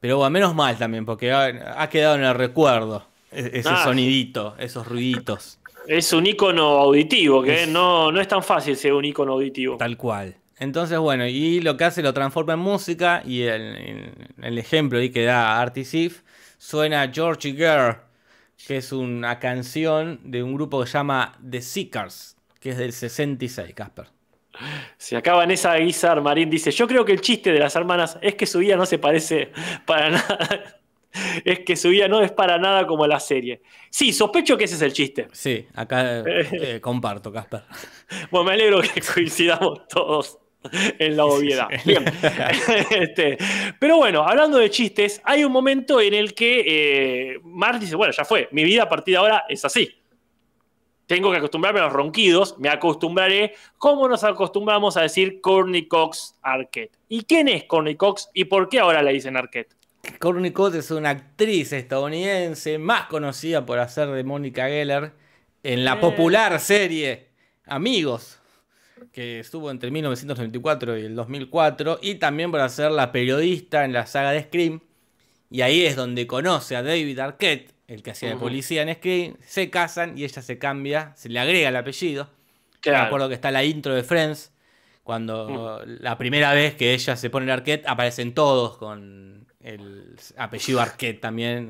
Pero bueno, menos mal también, porque ha, ha quedado en el recuerdo e- ese Ah, sonidito, esos ruiditos. es un icono auditivo, que Es no, no es tan fácil ser un icono auditivo. tal cual. Entonces, bueno, y lo que hace lo transforma en música. Y el, el- el ejemplo ahí que da Artisif suena Georgie Girl, que es una canción de un grupo que se llama The Seekers, que es del sesenta y seis, Casper. Si acá Vanessa Guizar Marín dice, yo creo que el chiste de las hermanas es que su vida no se parece para nada. Es que su vida no es para nada como la serie. Sí, sospecho que ese es el chiste. Sí, acá eh, comparto, Casper. Bueno, me alegro que coincidamos todos en la obviedad. Bien. Este, pero bueno, hablando de chistes, hay un momento en el que eh, Marge dice, bueno, ya fue, mi vida a partir de ahora es así. Tengo que acostumbrarme a los ronquidos, me acostumbraré, como nos acostumbramos a decir Courtney Cox Arquette. ¿Y quién es Courtney Cox y por qué ahora le dicen Arquette? Courtney Cox es una actriz estadounidense más conocida por hacer de Mónica Geller en la Eh. popular serie Amigos, que estuvo entre mil novecientos noventa y cuatro y el dos mil cuatro, y también por hacer la periodista en la saga de Scream. Y ahí es donde conoce a David Arquette, el que hacía de Ujú. policía en Scream. Se casan y ella se cambia, se le agrega el apellido. Claro. Me acuerdo que está la intro de Friends, cuando la primera vez que ella se pone el Arquette, aparecen todos con el apellido Arquette también.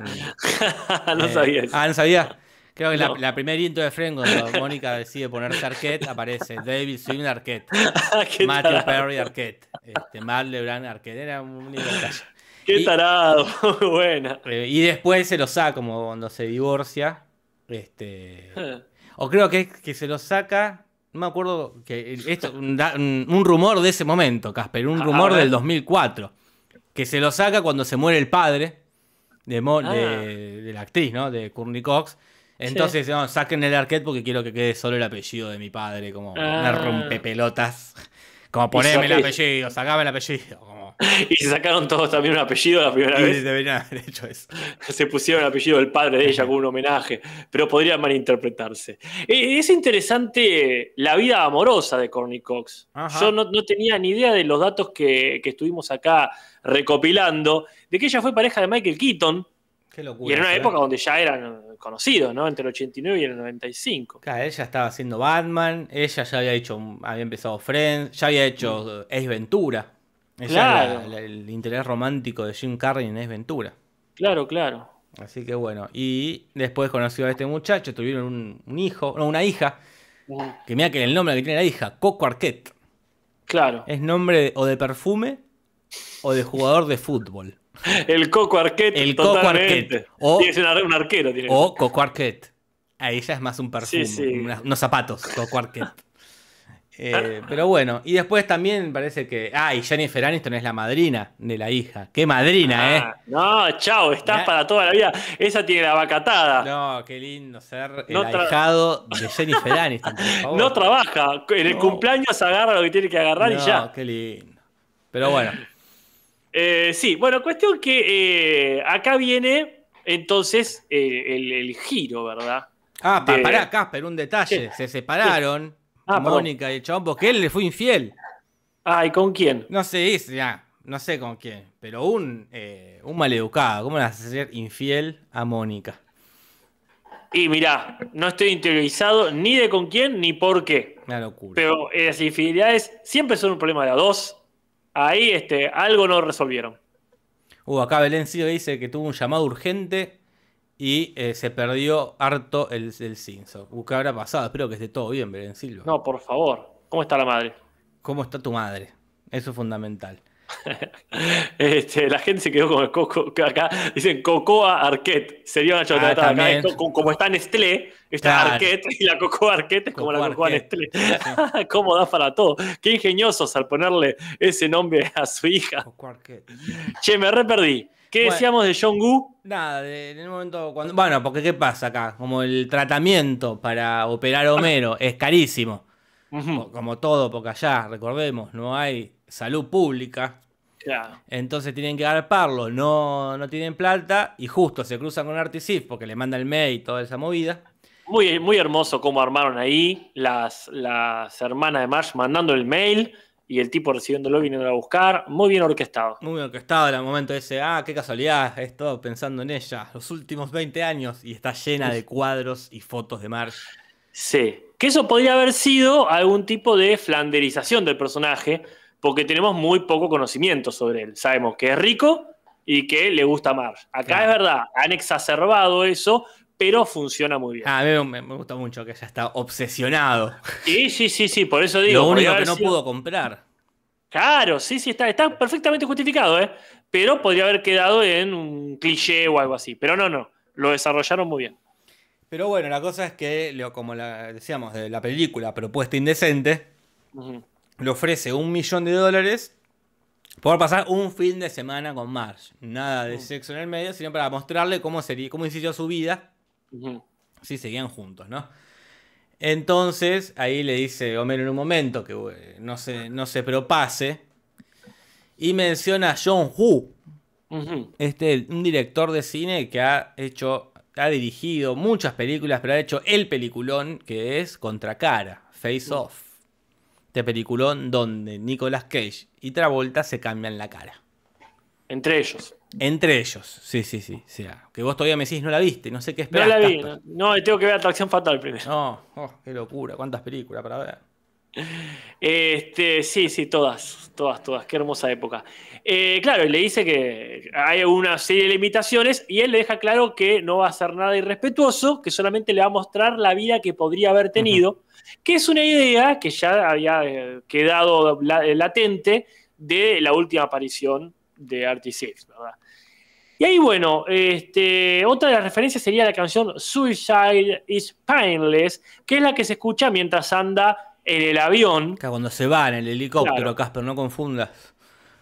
No Eh, sabía eso. Ah, ¿no sabía? Creo que No. la, la primera intro de Friends, cuando Mónica decide ponerse Arquette, aparece David Swing Arquette, Qué Matthew tarado. Perry Arquette, este, Matt LeBlanc Arquette. Era un lindo detalle. Qué Y- tarado. Muy buena. Eh, y después se lo saca, como cuando se divorcia. Este, o creo que, que se lo saca. No me acuerdo. Que esto, un, da- un- un rumor de ese momento, Casper. Un A rumor ver. del dos mil cuatro. Que se lo saca cuando se muere el padre de, Mo- Ah. de, de la actriz, ¿no? De Courtney Cox. Entonces, no, saquen el Arquette porque quiero que quede solo el apellido de mi padre. Como una Ah. rompepelotas. Como poneme el saqué- apellido, sacame el apellido. Como, Y se sacaron todos también un apellido la primera y vez. deberían haber hecho eso. Se pusieron el apellido del padre de ella como un homenaje, pero podría malinterpretarse. Eh, Es interesante la vida amorosa de Courtney Cox. Ajá. Yo no, no tenía ni idea de los datos que, que estuvimos acá recopilando, de que ella fue pareja de Michael Keaton, Qué locura. y en una ¿sabes? época donde ya eran conocidos, ¿no? Entre el ochenta y nueve y el noventa y cinco. Claro, ella estaba haciendo Batman, ella ya había hecho, había empezado Friends, ya había hecho Ace Ventura. Ella Claro. era la- la- el interés romántico de Jim Carrey en Ace Ventura. Claro, claro. Así que bueno, y después conoció a este muchacho, tuvieron un, un hijo, no, una hija, que mira que el nombre que tiene la hija, Coco Arquette, Claro. es nombre de- o de perfume o de jugador de fútbol. El Coco Arquette. El Coco totalmente. Arquette. O- Tiene que ser un, un arquero. Tiene que O Coco Arquette. Ahí ya es más un perfume, Sí, sí. una- unos zapatos, Coco Arquette. Eh, pero bueno, y después también parece que. Ah, y Jennifer Aniston es la madrina de la hija. ¡Qué madrina, Ah, no, chao, estás Mirá. para toda la vida. Esa tiene la vacatada. eh! No, qué lindo ser el No tra- ahijado de Jennifer Aniston, por favor. No trabaja. En el No. cumpleaños agarra lo que tiene que agarrar y No, ya. qué lindo. Pero bueno, Eh, sí, bueno, cuestión que eh, acá viene entonces eh, el, el giro, ¿verdad? ah, pa- De- pará, Casper, un detalle. ¿Qué? Se separaron Ah, perdón. Mónica y el chabón porque él le fue infiel. Ah, ¿y con quién? No sé, es, ya, no sé con quién, pero un, eh, un maleducado. ¿Cómo le vas a ser infiel a Mónica? Y mirá, no estoy interiorizado ni de con quién ni por qué. Una locura. Pero eh, las infidelidades siempre son un problema de a dos. Ahí este, algo no resolvieron. Uh, acá Belén Silva dice que tuvo un llamado urgente y eh, se perdió harto el, el Simpson. Uh, ¿qué habrá pasado? Espero que esté todo bien, Belén Silva. No, por favor. ¿Cómo está la madre? ¿Cómo está tu madre? Eso es fundamental. Este, la gente se quedó con el coco. Acá dicen Cocoa Arquette. Sería una chocolate. Ah, acá también. es co- como está Nestlé, está Claro. Arquette y la Cocoa Arquette es como Cocoa la Cocoa Arquette. Nestlé. ¿Cómo da para todo? Qué ingeniosos al ponerle ese nombre a su hija. Che, me re perdí. ¿Qué Bueno. decíamos de Jong-gu? Nada, de- en el momento cuando. Bueno, porque ¿qué pasa acá? Como el tratamiento para operar a Homero es carísimo. Ujú, Como todo, porque allá, recordemos, no hay salud pública. claro. Entonces tienen que garparlo, no, no tienen plata y justo se cruzan con Artisif porque le manda el mail y toda esa movida. Muy, muy hermoso cómo armaron ahí las, las hermanas de Marge mandando el mail y el tipo recibiéndolo, viniendo a buscar. Muy bien orquestado. Muy bien orquestado en el momento ese. Ah, qué casualidad, he estado pensando en ella los últimos veinte años y está llena de cuadros y fotos de Marge. Sí, que eso podría haber sido algún tipo de flanderización del personaje, porque tenemos muy poco conocimiento sobre él. Sabemos que es rico y que le gusta Marge. Acá Claro. es verdad, han exacerbado eso, pero funciona muy bien. Ah, a mí me, me gusta mucho que ella está obsesionado. Sí, sí, sí, sí, por eso digo. Lo podría único haber que no sido- pudo comprar. Claro, sí, sí, está, está perfectamente justificado, ¿eh? Pero podría haber quedado en un cliché o algo así. Pero no, no, lo desarrollaron muy bien. Pero bueno, la cosa es que, lo- como la, decíamos, de la película Propuesta Indecente, Ujú. le ofrece un millón de dólares por pasar un fin de semana con Marge. Nada de Mm. sexo en el medio, sino para mostrarle cómo sería, cómo inició su vida Ujú. si seguían juntos, ¿no? Entonces, ahí le dice Homero en un momento que eh, no se, no se propase. Y menciona a John Woo, Ujú. este, un director de cine que ha hecho, ha dirigido muchas películas, pero ha hecho el peliculón que es Contracara, Face Off. Este peliculón donde Nicolas Cage y Travolta se cambian la cara. Entre ellos. Entre ellos, sí, sí, sí. O sea, que vos todavía me decís no la viste, no sé qué No esperás. la vi, Casper. no, no, tengo que ver Atracción Fatal primero. No, oh, qué locura, cuántas películas para ver. Este, sí, sí, todas, todas, todas. Qué hermosa época. Eh, claro, y le dice que hay una serie de limitaciones y él le deja claro que no va a hacer nada irrespetuoso, que solamente le va a mostrar la vida que podría haber tenido, que es una idea que ya había eh, quedado la- latente de la última aparición de Artie Six, ¿verdad? Y ahí, bueno, este, otra de las referencias sería la canción Suicide is Painless, que es la que se escucha mientras anda en el avión. Acá cuando se va en el helicóptero, Claro. Casper, no confundas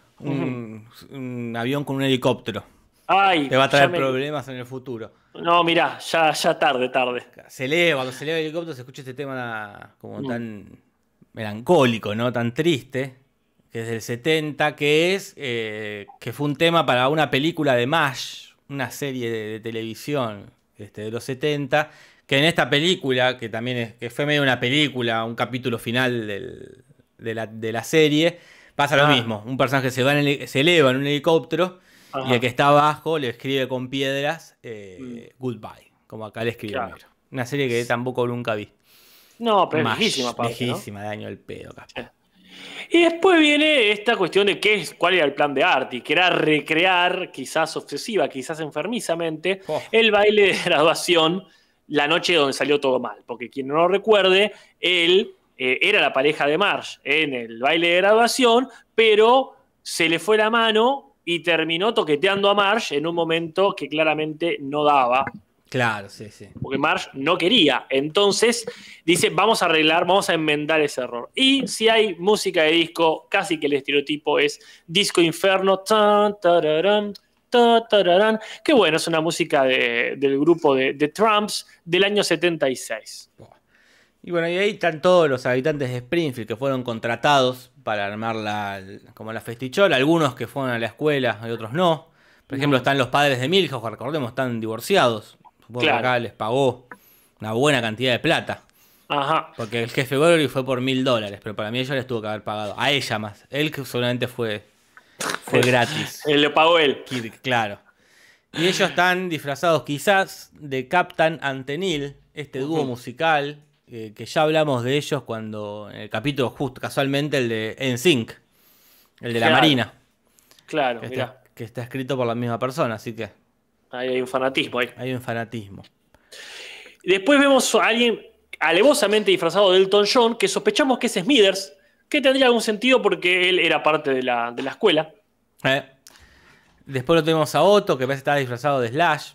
un, un avión con un helicóptero. Ay, Te va a ya traer me- problemas en el futuro. No, mirá, ya, ya tarde, tarde. Se eleva, cuando se eleva el helicóptero se escucha este tema como Mm. tan melancólico, ¿no? Tan triste, que es del setenta, que es eh, que fue un tema para una película de MASH, una serie de, de televisión este, de los setenta, que en esta película, que también es, que fue medio una película, un capítulo final del- de, la, de la serie, pasa lo Ah. mismo. Un personaje se, va en el- se eleva en un helicóptero y Ajá. el que está abajo le escribe con piedras eh, Mm. Goodbye, como acá le escribe Claro. Homero. Una serie que tampoco nunca vi. No, pero es Mash, viejísima aparte, ¿no? viejísima, de año el pedo, Casper. Y después viene esta cuestión de qué es, cuál era el plan de Artie, que era recrear, quizás obsesiva, quizás enfermizamente, Oh. el baile de graduación la noche donde salió todo mal. Porque quien no lo recuerde, él eh, era la pareja de Marge en el baile de graduación, pero se le fue la mano y terminó toqueteando a Marge en un momento que claramente no daba, Claro, sí, sí. porque Marge no quería. Entonces dice, vamos a arreglar, vamos a enmendar ese error. Y si hay música de disco, casi que el estereotipo es Disco Inferno, tan, tararán, ta, tararán, que bueno, es una música de- del grupo de, de Tramps del año setenta y seis. Y bueno, y ahí están todos los habitantes de Springfield que fueron contratados para armar la, como la festichola. Algunos que fueron a la escuela y otros no. Por ejemplo, Mm. están los padres de Milhouse, que recordemos, están divorciados. Supongo Claro. que acá les pagó una buena cantidad de plata. Ajá. Porque el jefe Gregory fue por mil dólares, pero para mí ella les tuvo que haber pagado. A ella más. Él que seguramente fue, fue gratis. Eh, lo pagó él. Kirk, claro. Y ellos están disfrazados quizás de Captain Antenil, este dúo Ujú. musical, eh, que ya hablamos de ellos cuando, en el capítulo justo, casualmente, el de N Sync, el de la Claro. Marina, Claro, que mirá. está, que está escrito por la misma persona, así que Ahí hay un fanatismo ahí. hay un fanatismo. Después vemos a alguien alevosamente disfrazado de Elton John, que sospechamos que es Smithers, que tendría algún sentido porque él era parte de la, de la escuela. Eh, Después lo tenemos a Otto, que parece estar disfrazado de Slash.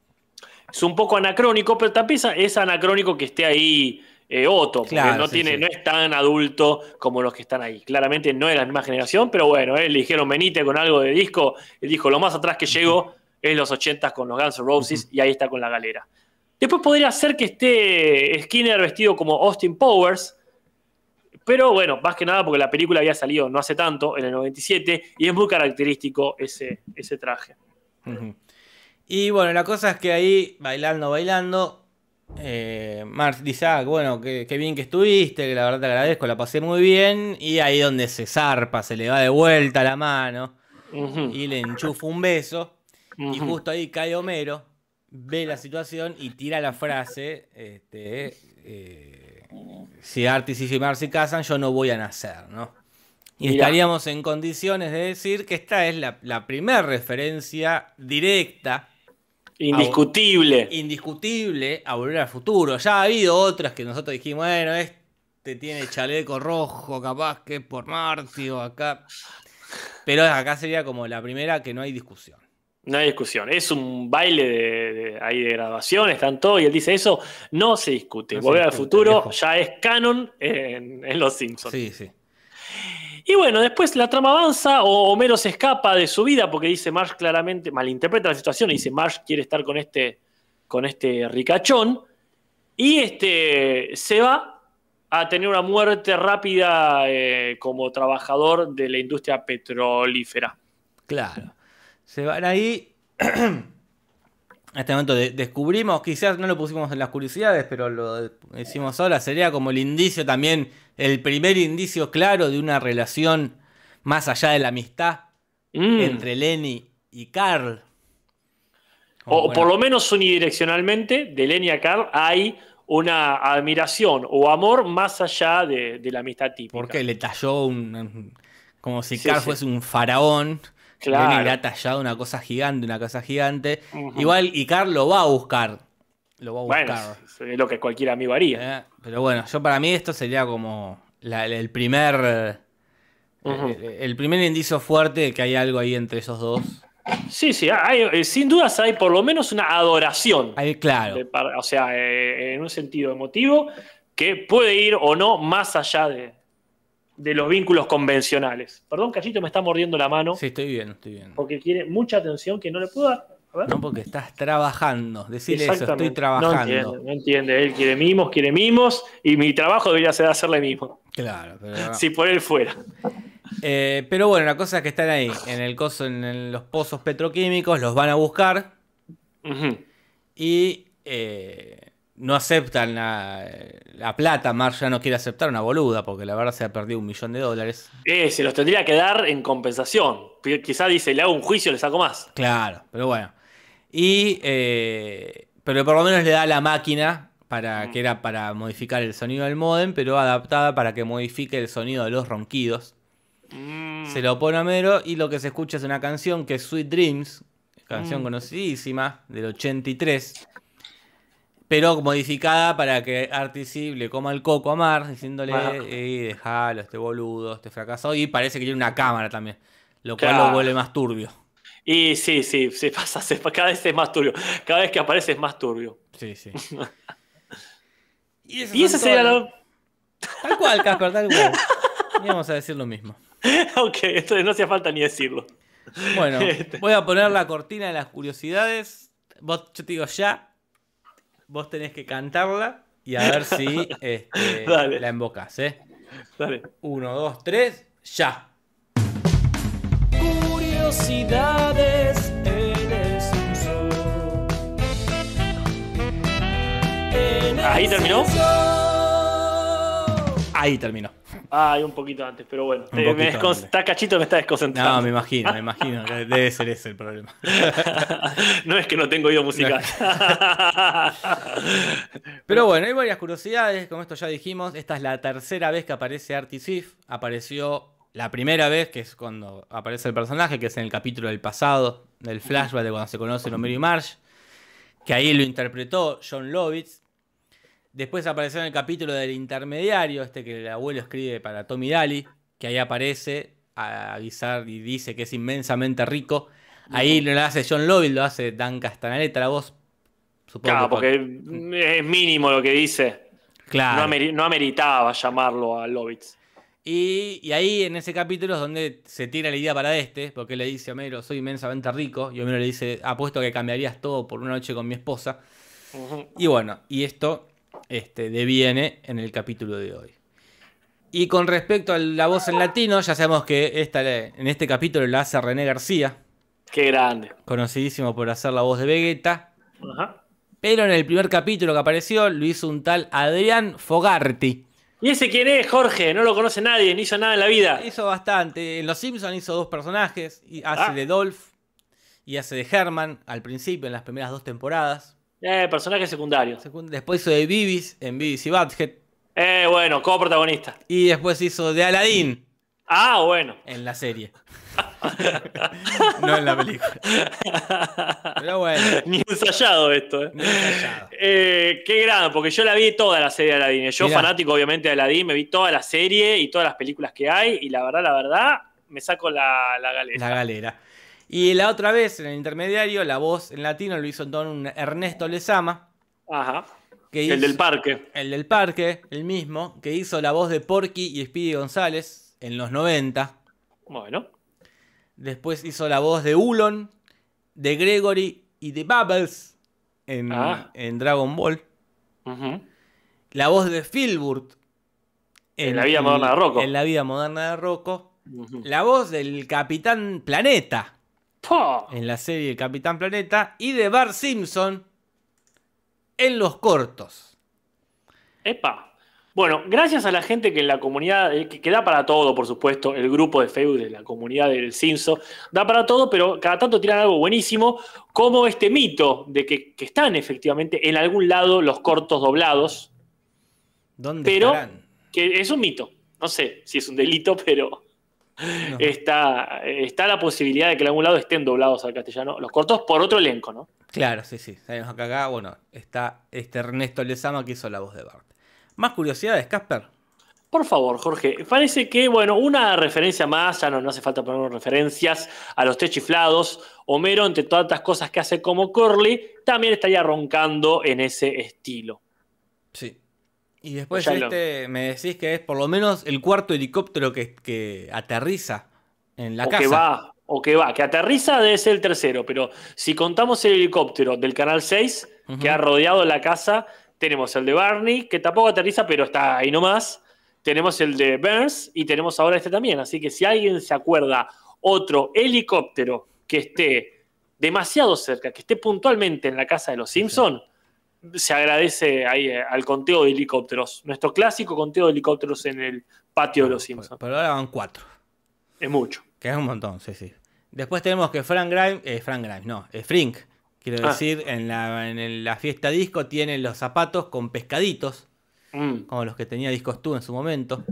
Es un poco anacrónico, pero también es anacrónico que esté ahí eh, Otto, porque Claro, no, sí, tiene, sí. no es tan adulto como los que están ahí. Claramente no es la misma generación, pero bueno, eh, le dijeron venite con algo de disco. Él dijo, lo más atrás que llego es los ochentas con los Guns N' Roses, y ahí está con la galera. Después podría ser que esté Skinner vestido como Austin Powers, pero bueno, más que nada porque la película había salido no hace tanto, en el noventa y siete, y es muy característico ese, ese traje. Ujú. Y bueno, la cosa es que ahí, bailando, bailando, Eh, Marge dice, ah, bueno, qué, qué bien que estuviste, que la verdad te agradezco, la pasé muy bien. Y ahí donde se zarpa, se le va de vuelta la mano Ujú, y le enchufa un beso. Y ujú. justo ahí cae Homero, ve la situación y tira la frase, este, eh, si Artis y Marge se casan, yo no voy a nacer, ¿no? Y Mirá, estaríamos en condiciones de decir que esta es la, la primera referencia directa, a- indiscutible. indiscutible, a Volver al Futuro. Ya ha habido otras que nosotros dijimos, bueno, este tiene chaleco rojo, capaz que es por Marty o acá. Pero acá sería como la primera que no hay discusión. No hay discusión. Es un baile de, de- ahí de graduación, están todos, y él dice eso, no se discute. No se Volver al discute, futuro viejo. ya es canon en, en Los Simpsons. Sí, sí. Y bueno, después la trama avanza, o Homero se escapa de su vida porque dice Marge claramente, malinterpreta la situación y dice Marge quiere estar con este, con este ricachón, y este, se va a tener una muerte rápida eh, como trabajador de la industria petrolífera. Claro. Se van ahí. En este momento de- descubrimos, quizás no lo pusimos en las curiosidades, pero lo decimos ahora, sería como el indicio también, el primer indicio claro de una relación más allá de la amistad Mm. entre Lenny y Carl. Como, O por bueno, lo menos unidireccionalmente, de Lenny a Carl hay una admiración o amor más allá de, de la amistad típica. porque le talló un, un- como si Sí, Carl sí, fuese un faraón. Lenny le claro. ha tallado una cosa gigante, una cosa gigante. Ujú. Igual, y Carl lo va a buscar. Lo va a Bueno, buscar. es es lo que cualquier amigo haría. Eh, Pero bueno, yo para mí esto sería como la- el primer Ujú. eh, el primer indicio fuerte de que hay algo ahí entre esos dos. Sí, sí, hay, eh, sin dudas hay por lo menos una adoración, Ahí, claro. de par- o sea, eh, en un sentido emotivo, que puede ir o no más allá de, de los vínculos convencionales. Perdón, Cachito me está mordiendo la mano Sí, estoy bien, estoy bien. porque quiere mucha atención que no le puedo dar. A ver. No, porque estás trabajando. Decirle eso, estoy Exactamente. No entiende, trabajando. no entiende. Él quiere mimos, quiere mimos, y mi trabajo debería ser hacerle mimos. Claro, pero no. Si por él fuera. Eh, pero bueno, la cosa es que están ahí, en el coso, en el- los pozos petroquímicos, los van a buscar Ujú. y eh, no aceptan la, la plata. Marge ya no quiere aceptar una boluda, porque la verdad se ha perdido un millón de dólares. Eh, se los tendría que dar en compensación. Quizá dice, le hago un juicio, le saco más. Claro, pero bueno. Y eh, pero por lo menos le da la máquina para que era para modificar el sonido del módem, pero adaptada para que modifique el sonido de los ronquidos. Mm. Se lo pone a Homero y lo que se escucha es una canción que es Sweet Dreams, canción Mm. conocidísima del ochenta y tres, pero modificada para que Artisy le coma el coco a Marge, diciéndole, Ajá. "Ey, dejalo, este boludo, este fracasado", y parece que tiene una cámara también, lo cual Claro. lo vuelve más turbio. Y sí, sí, se pasa, se- cada vez es más turbio. Cada vez que aparece es más turbio. Sí, sí. Y, Y esa sería la... Tal cual, Casper, tal cual. Íbamos a decir lo mismo. Ok, entonces no hacía falta ni decirlo. Bueno, Este. voy a poner la cortina de las curiosidades. Vos, yo te digo ya. Vos tenés que cantarla y a ver si este, Dale. la invocás, ¿eh? Dale. Uno, dos, tres, ya. Curiosidades en el Simpson. En el ¿Ahí terminó? Simpson. Ahí terminó. Ah, hay un poquito antes, pero bueno. Un Eh, poquito me descon- antes. Está Cachito, me está desconcentrando. No, me imagino, me imagino. que Debe ser ese el problema. No es que no tengo oído musical. Pero bueno, hay varias curiosidades. Como esto ya dijimos, esta es la tercera vez que aparece Artie Ziff. Apareció la primera vez, que es cuando aparece el personaje, que es en el capítulo del pasado, del flashback de cuando se conocen Homero y Marge, que ahí lo interpretó John Lovitz. Después apareció en el capítulo del intermediario, este que el abuelo escribe para Tommy Daly, que ahí aparece a avisar y dice que es inmensamente rico. Ahí no lo hace John Lovitz, lo hace Dan Castanaleta, la voz. Supongo Claro, que por- porque es mínimo lo que dice. Claro. No, ameri- no ameritaba llamarlo a Lovitz. Y, y ahí en ese capítulo es donde se tira la idea para este, porque él le dice a Homero, soy inmensamente rico, y Homero le dice, apuesto que cambiarías todo por una noche con mi esposa. Ujú. Y bueno, y esto este, deviene en el capítulo de hoy. Y con respecto a la voz en latino, ya sabemos que esta, en este capítulo la hace René García, Qué grande. conocidísimo por hacer la voz de Vegeta. Ajá. Pero en el primer capítulo que apareció lo hizo un tal Adrián Fogarty. ¿Y ese quién es, Jorge? No lo conoce nadie, ni hizo nada en la vida. Hizo bastante. En Los Simpsons hizo dos personajes. Y hace Ah. de Dolph y hace de Herman al principio, en las primeras dos temporadas. Eh, personaje secundario. Después hizo de Beavis en Beavis y Butthead. Eh, bueno, coprotagonista. Y después hizo de Aladdin Ah, bueno. en la serie. No en la película. Pero bueno. Ni ensayado esto, eh. Ni ensayado. Eh, qué grande, porque yo la vi toda la serie de Aladdin. Yo, Mirá. fanático obviamente de Aladdin, me vi toda la serie y todas las películas que hay. Y la verdad, la verdad, me saco la, la galera. La galera. Y la otra vez, en el intermediario, la voz en latino lo hizo Don un Ernesto Lezama. Ajá. Que El hizo- del parque. El del parque, el mismo, que hizo la voz de Porky y Speedy González en los noventa. Bueno. Después hizo la voz de Ulon, de Gregory y de Bubbles en, Ah. en Dragon Ball. Ujú. La voz de Filbert En La vida moderna de Rocco. En La vida moderna de Rocco. Ujú. La voz del Capitán Planeta ¡Pah! en la serie El Capitán Planeta. Y de Bart Simpson en los cortos. Epa. Bueno, gracias a la gente que en la comunidad, eh, que, que da para todo, por supuesto, el grupo de Facebook de la comunidad del Simpson, da para todo, pero cada tanto tiran algo buenísimo, como este mito de que, que están efectivamente en algún lado los cortos doblados, ¿Dónde pero estarán? que es un mito. No sé si es un delito, pero No. está, está la posibilidad de que en algún lado estén doblados al castellano los cortos por otro elenco, ¿no? Claro, sí, sí. Sabemos que acá, bueno, está este Ernesto Lezama que hizo la voz de Bart. ¿Más curiosidades, Casper? Por favor, Jorge. Parece que, bueno, una referencia más, ya no, no hace falta poner referencias a los tres chiflados. Homero, entre tantas cosas que hace como Curly, también estaría roncando en ese estilo. Sí. Y después Ya lo- este, me decís que es por lo menos el cuarto helicóptero que, que aterriza en la o casa. que va, o que va, que aterriza debe ser el tercero, pero si contamos el helicóptero del Canal seis, Ujú. que ha rodeado la casa, tenemos el de Barney, que tampoco aterriza, pero está ahí nomás. Tenemos el de Burns y tenemos ahora este también. Así que si alguien se acuerda otro helicóptero que esté demasiado cerca, que esté puntualmente en la casa de los Simpson, se agradece ahí eh, al conteo de helicópteros. Nuestro clásico conteo de helicópteros en el patio de los Por, Simpsons. por ahora van cuatro. Es mucho. Que es un montón, sí, sí. Después tenemos que Frank Grimes, eh, Frank Grimes, no, eh, Frink, quiero Ah. decir, en la, en el- la fiesta disco tienen los zapatos con pescaditos, Mm, como los que tenía Discos Tú en su momento.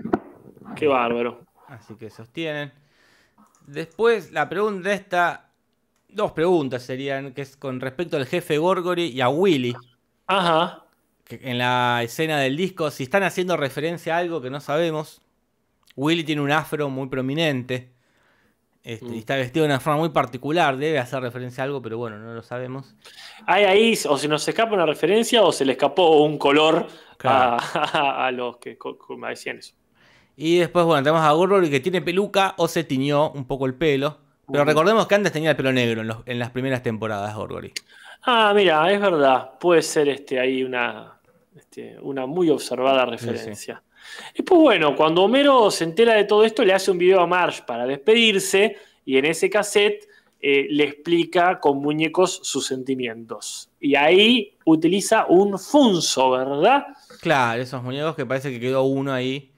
qué bárbaro. Así que sostienen. Después, la pregunta esta, dos preguntas serían, que es con respecto al jefe Gorgory y a Willy. Ajá. Que en la escena del disco, si están haciendo referencia a algo que no sabemos. Willy tiene un afro muy prominente. Este, Mm. y está vestido de una forma muy particular. Debe hacer referencia a algo, pero bueno, no lo sabemos. Hay ahí, o se nos escapa una referencia o se le escapó un color Claro. a, a los que co- co- me decían eso. Y después, bueno, tenemos a Gorgory que tiene peluca o se tiñó un poco el pelo. Pero Ujú. recordemos que antes tenía el pelo negro en, los- en las primeras temporadas, Gorgory. Ah, mira, es verdad. Puede ser este, ahí una, este, una muy observada referencia. Y pues bueno, cuando Homero se entera de todo esto, le hace un video a Marge para despedirse y en ese cassette eh, le explica con muñecos sus sentimientos. Y ahí utiliza un funso, ¿verdad? Claro, esos muñecos que parece que quedó uno ahí.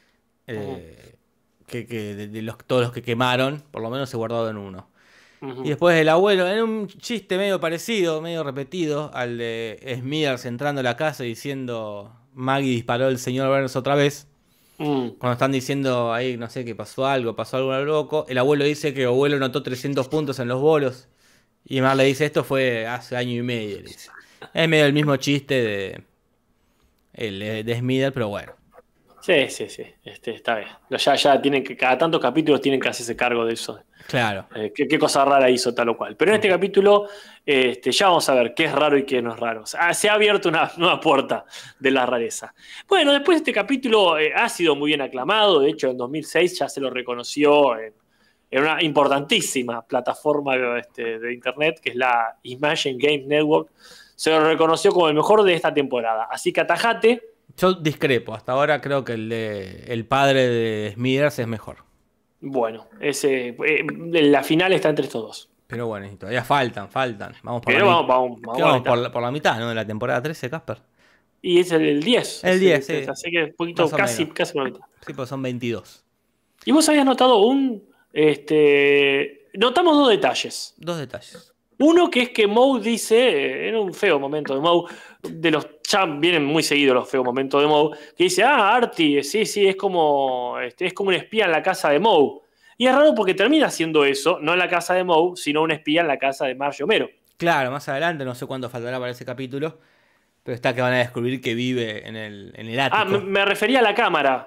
eh, que, que de, de los, todos los que quemaron, por lo menos se guardado en uno. Ujú. Y después el abuelo, en un chiste medio parecido, medio repetido, al de Smithers entrando a la casa y diciendo Maggie disparó el señor Burns otra vez. Mm. Cuando están diciendo ahí, no sé, que pasó algo, pasó algo loco. El abuelo dice que el abuelo notó trescientos puntos en los bolos. Y Mar le dice, esto fue hace año y medio. Le dice. Es medio el mismo chiste de, el, de, de Smithers, pero bueno. Sí, sí, sí, este, está bien. Ya, ya tienen que, cada tantos capítulos tienen que hacerse cargo de eso. Claro. Eh, qué, qué cosa rara hizo tal o cual. Pero en este capítulo este, ya vamos a ver qué es raro y qué no es raro. O sea, se ha abierto una nueva puerta de la rareza. Bueno, después este capítulo eh, ha sido muy bien aclamado. De hecho, en dos mil seis ya se lo reconoció en, en una importantísima plataforma este, de internet, que es la Imagine Games Network. Se lo reconoció como el mejor de esta temporada. Así que atajate. Yo discrepo. Hasta ahora creo que el, de, el padre de Smithers es mejor. Bueno, ese, eh, la final está entre estos dos. Pero bueno, y todavía faltan, faltan. Vamos por Pero la, vamos, mi- vamos, vamos, ¿qué a la vamos mitad. por, la, por la mitad, ¿no? De la temporada trece, Casper. Y es el, el diez. El es diez, sí. Así que un poquito, Más o casi, menos. casi por la mitad. Sí, pues son veintidós. Y vos habías notado un. Este, notamos dos detalles. Dos detalles. Uno que es que Moe dice, eh, era un feo momento de Moe, de los, ya vienen muy seguidos los feos momentos de Moe, que dice, ah, Artie, sí, sí, es como, este, es como un espía en la casa de Moe. Y es raro porque termina siendo eso, no en la casa de Moe, sino un espía en la casa de Marge y Homero. Claro, más adelante, no sé cuánto faltará para ese capítulo, pero está que van a descubrir que vive en el, en el ático. Ah, me, me refería a la cámara.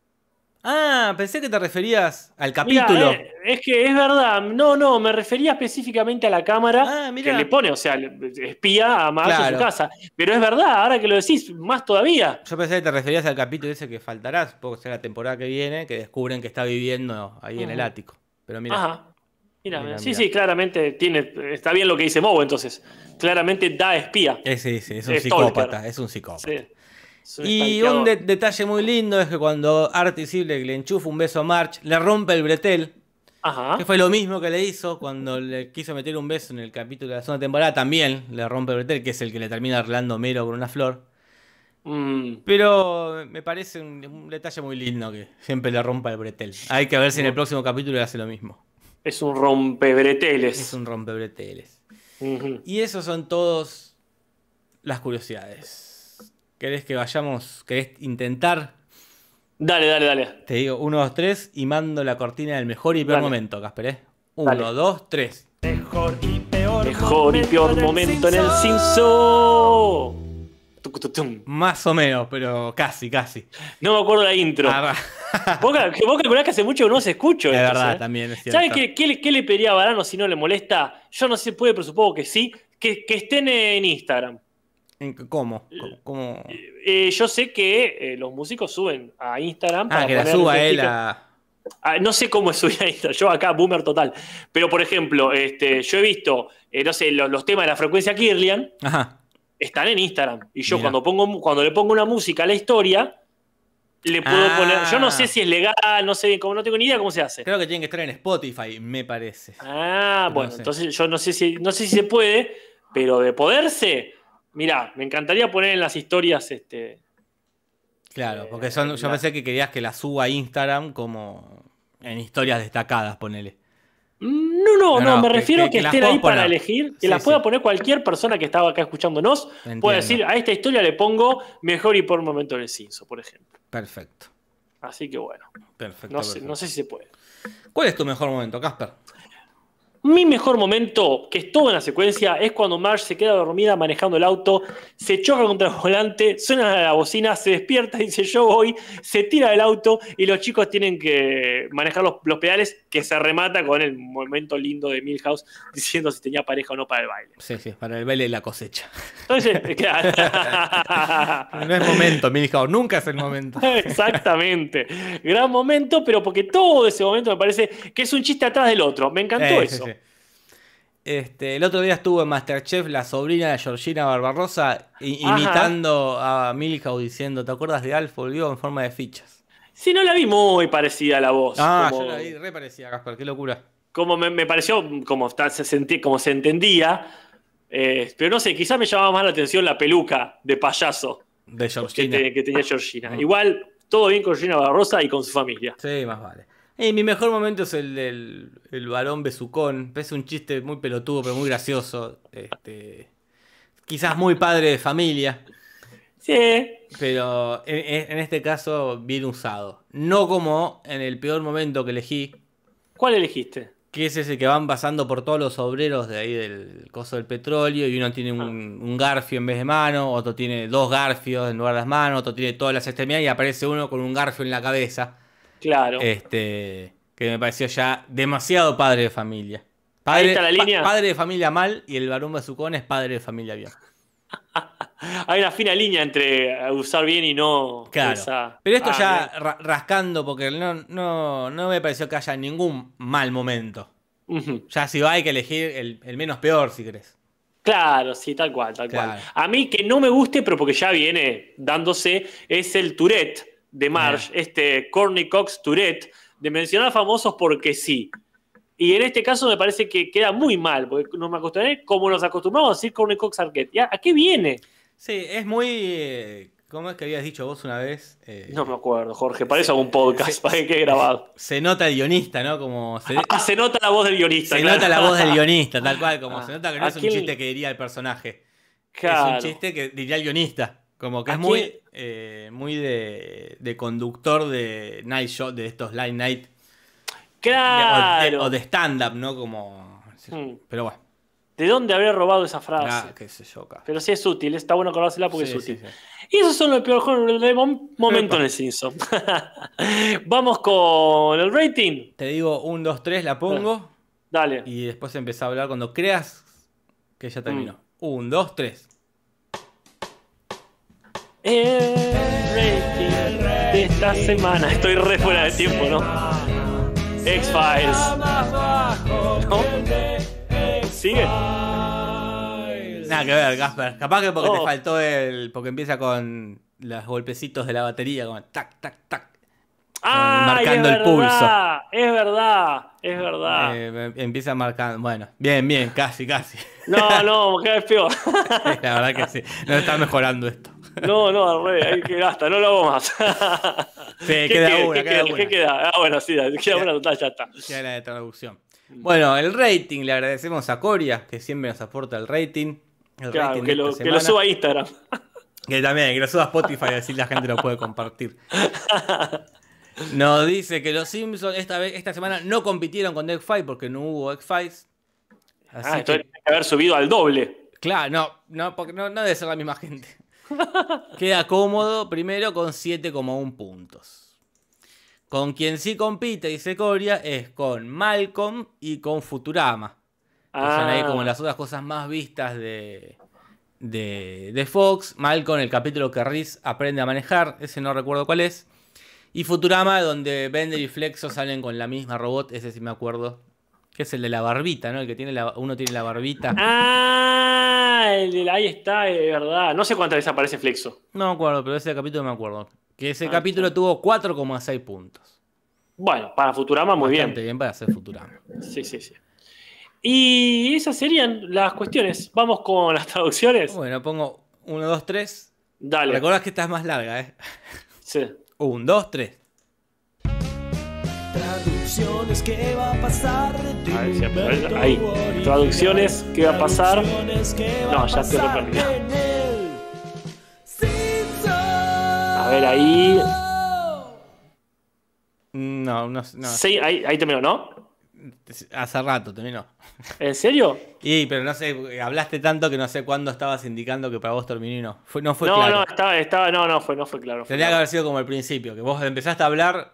Ah, pensé que te referías al Mira, capítulo. eh, es que es verdad, no, no, me refería específicamente a la cámara Ah, mirá. que le pone, o sea, le- espía a Marge Claro. en su casa. Pero es verdad, ahora que lo decís, más todavía. Yo pensé que te referías al capítulo ese que faltará, supongo que será la temporada que viene, que descubren que está viviendo ahí en el Ujú. ático. Pero mira, Ajá. Mira, Mira, sí, mira. sí, claramente tiene, está bien lo que dice Moe, entonces. Claramente da espía. ese, ese es un Es psicópata, stalker. es un psicópata. Sí. Es un Y stalkeador. un de- detalle muy lindo es que cuando Artie Sibley le enchufa un beso a Marge, le rompe el bretel, Ajá. que fue lo mismo que le hizo cuando le quiso meter un beso en el capítulo de la segunda temporada, también le rompe el bretel, que es el que le termina arreglando Homero con una flor. Mm, Pero me parece un, un detalle muy lindo que siempre le rompa el bretel. Hay que ver si en el próximo capítulo le hace lo mismo. es un rompebreteles. Es un rompebreteles. Ujú. Y esos son todos las curiosidades. ¿Querés que vayamos? ¿Querés intentar? Dale, dale, dale. Te digo uno, dos, tres y mando la cortina del mejor y peor Dale. momento, Casper. ¿eh? Uno, Dale. dos, tres. Mejor y peor Mejor y peor el momento en el Simpson. Simpson. Tucututum. Más o menos, pero casi, casi. No me acuerdo la intro. Ah, Vos, cal- que vos calculás que hace mucho que no se escucho. es esto, verdad, ¿eh? también es cierto. ¿Sabes qué, qué, le- qué le pediría a Varano si no le molesta? Yo no sé si puede, pero supongo que sí. Que, que estén en Instagram. ¿En- ¿Cómo? ¿Cómo? ¿Cómo? Eh, yo sé que eh, los músicos suben a Instagram. Ah, que la poner suba el él sticker. a... Ah, no sé cómo es subir a Instagram. Yo acá, boomer total. Pero, por ejemplo, este, yo he visto, eh, no sé, los, los temas de la frecuencia Kirlian Ajá. están en Instagram. Y yo Mira. cuando pongo cuando le pongo una música a la historia, le puedo Ah. poner. Yo no sé si es legal, no sé bien cómo, no tengo ni idea cómo se hace. Creo que tienen que estar en Spotify, me parece. Ah, No bueno, sé. entonces yo no sé si, no sé si se puede, pero de poderse, mirá, me encantaría poner en las historias este. Claro, porque son, yo la- pensé que querías que la suba a Instagram como en historias destacadas, ponele. No, no, No, no, no, me que- refiero que- a que, que las estén puedo ahí para poner. elegir, que Sí, las pueda sí. poner cualquier persona que estaba acá escuchándonos. Entiendo. Puede decir, a esta historia le pongo mejor y por momento del Simpson, por ejemplo. Perfecto. Así que bueno, Perfecto. no sé, perfecto. no sé si se puede. ¿Cuál es tu mejor momento, Casper? Mi mejor momento, que es toda una secuencia, es cuando Marge se queda dormida manejando el auto, se choca contra el volante, suena la bocina, se despierta y dice yo voy, se tira del auto y los chicos tienen que manejar los, los pedales, que se remata con el momento lindo de Milhouse diciendo si tenía pareja o no para el baile. Sí, sí, para el baile de la cosecha. Entonces, claro. No es momento, Milhouse, nunca es el momento. Exactamente. Gran momento, pero porque todo ese momento me parece que es un chiste atrás del otro. Me encantó Eh, sí, eso. sí. Este, el otro día estuvo en Masterchef la sobrina de Georgina Barbarossa i- Ajá. imitando a Milhouse diciendo, ¿te acuerdas de Alf? Volvió en forma de fichas. Sí, no la vi muy parecida a la voz. Ah, como, yo la vi re parecida, Casper, qué locura. como me, me pareció, como, está- se sentí, como se entendía. eh, pero no sé, quizás me llamaba más la atención la peluca de payaso De que, Georgina. te- que tenía Georgina. Mm. Igual, todo bien con Georgina Barbarossa y con su familia. Sí, más vale. Y mi mejor momento es el del el varón besucón. Es un chiste muy pelotudo, pero muy gracioso. Este, quizás muy padre de familia, Sí. pero en, en este caso bien usado. No como en el peor momento que elegí, ¿Cuál elegiste? que es ese que van pasando por todos los obreros de ahí del coso del petróleo y uno tiene un, un garfio en vez de mano, otro tiene dos garfios en lugar de las manos, otro tiene todas las extremidades y aparece uno con un garfio en la cabeza. Claro. Este, que me pareció ya demasiado padre de familia. Padre, está la pa- línea. padre de familia mal y el varón besucón es padre de familia bien. Hay una fina línea entre usar bien y no. Claro. esa- Pero esto Ah, ya bien. ra- rascando, porque no, no, no me pareció que haya ningún mal momento. Ujú. Ya si va hay que elegir el, el menos peor, si querés. Claro, sí, tal cual, tal Claro. cual. A mí que no me guste, pero porque ya viene dándose, es el Tourette de Marge, este Courtney Cox Tourette, de mencionar famosos porque sí. Y en este caso me parece que queda muy mal, porque nos acostumbramos, como nos acostumbramos a decir Courtney Cox Arquette. ¿A qué viene? Sí, es muy... Eh, ¿cómo es que habías dicho vos una vez? Eh, No me acuerdo, Jorge, parece algún podcast, se, para que quede grabado. Se nota el guionista, ¿no? Como se, ah, se nota la voz del guionista. Se claro. nota la voz del guionista, tal cual, como Ah, se nota que no es un quién... chiste que diría el personaje. Claro. Es un chiste que diría el guionista. Como que es muy, eh, muy de, de conductor de night show, de estos live night. Claro. De, o de, o de stand-up, ¿no? Como. Hmm. Pero bueno. ¿De dónde habré robado esa frase? Ah, qué sé yo, acá. Pero sí es útil, está bueno acordársela porque sí, es útil. Sí, sí. Y esos son los peores de momento en el Simpson. Vamos con el rating. Te digo un, dos, tres, la pongo. Dale. Y después empezá a hablar cuando creas que ya terminó. Mm. un, dos, tres. El rating de esta semana. Estoy re fuera de tiempo, ¿no? X-Files. ¿No? ¿Sigue? Nada que ver, Gasper. Capaz que porque oh. te faltó el... Porque empieza con los golpecitos de la batería, como tac, tac, tac. Ah, marcando es el pulso. Verdad, es verdad, es verdad. Eh, empieza marcando. Bueno, bien, bien, casi, casi. No, no, cada vez peor. La verdad que sí. No está mejorando esto. No, no, al revés, ahí que gasta, no lo hago más. Sí, queda qué, una, ¿qué, queda qué, una. ¿Qué queda? Ah, bueno, sí, queda queda, una total, ya está. Queda la de traducción. Bueno, el rating, le agradecemos a Coria, que siempre nos aporta el rating. El claro, rating que, lo, que lo suba a Instagram. Que también, que lo suba a Spotify, así la gente lo puede compartir. Nos dice que los Simpsons esta vez, esta semana no compitieron con The X-Files porque no hubo X-Files. Ah, entonces tiene que haber subido al doble. Claro, no, no, porque no, no debe ser la misma gente. Queda cómodo primero con siete coma uno puntos. Con quien sí compite, dice Coria, es con Malcolm y con Futurama. Que ah. son ahí como las otras cosas más vistas de, de, de Fox. Malcolm, el capítulo que Reese aprende a manejar, ese no recuerdo cuál es. Y Futurama, donde Bender y Flexo salen con la misma robot, ese sí me acuerdo. Que es el de la barbita, ¿no? El que tiene la, uno tiene la barbita. Ah, el de la, ahí está, de verdad. No sé cuántas veces aparece Flexo. No me acuerdo, pero ese capítulo me acuerdo. Que ese ah, capítulo sí. tuvo cuatro coma seis puntos. Bueno, para Futurama muy bien. Bastante bien para hacer Futurama. Sí, sí, sí. Y esas serían las cuestiones. Vamos con las traducciones. Bueno, pongo uno, dos, tres. Dale. Recordás que esta es más larga, ¿eh? Sí. Un, dos, tres. Traducciones, ¿qué va a pasar? Ahí, sí, ahí. Traducciones, ¿qué va a pasar? No, ya te lo perdí. A ver, ahí. No, no, no. Sí, ahí, ahí terminó, ¿no? Hace rato terminó. ¿En serio? Y, pero no sé, hablaste tanto que no sé cuándo estabas indicando que para vos terminó y no. Fue, no fue no, claro. No, estaba, estaba, no, no fue, no fue claro. Fue Tendría claro. que haber sido como al principio, que vos empezaste a hablar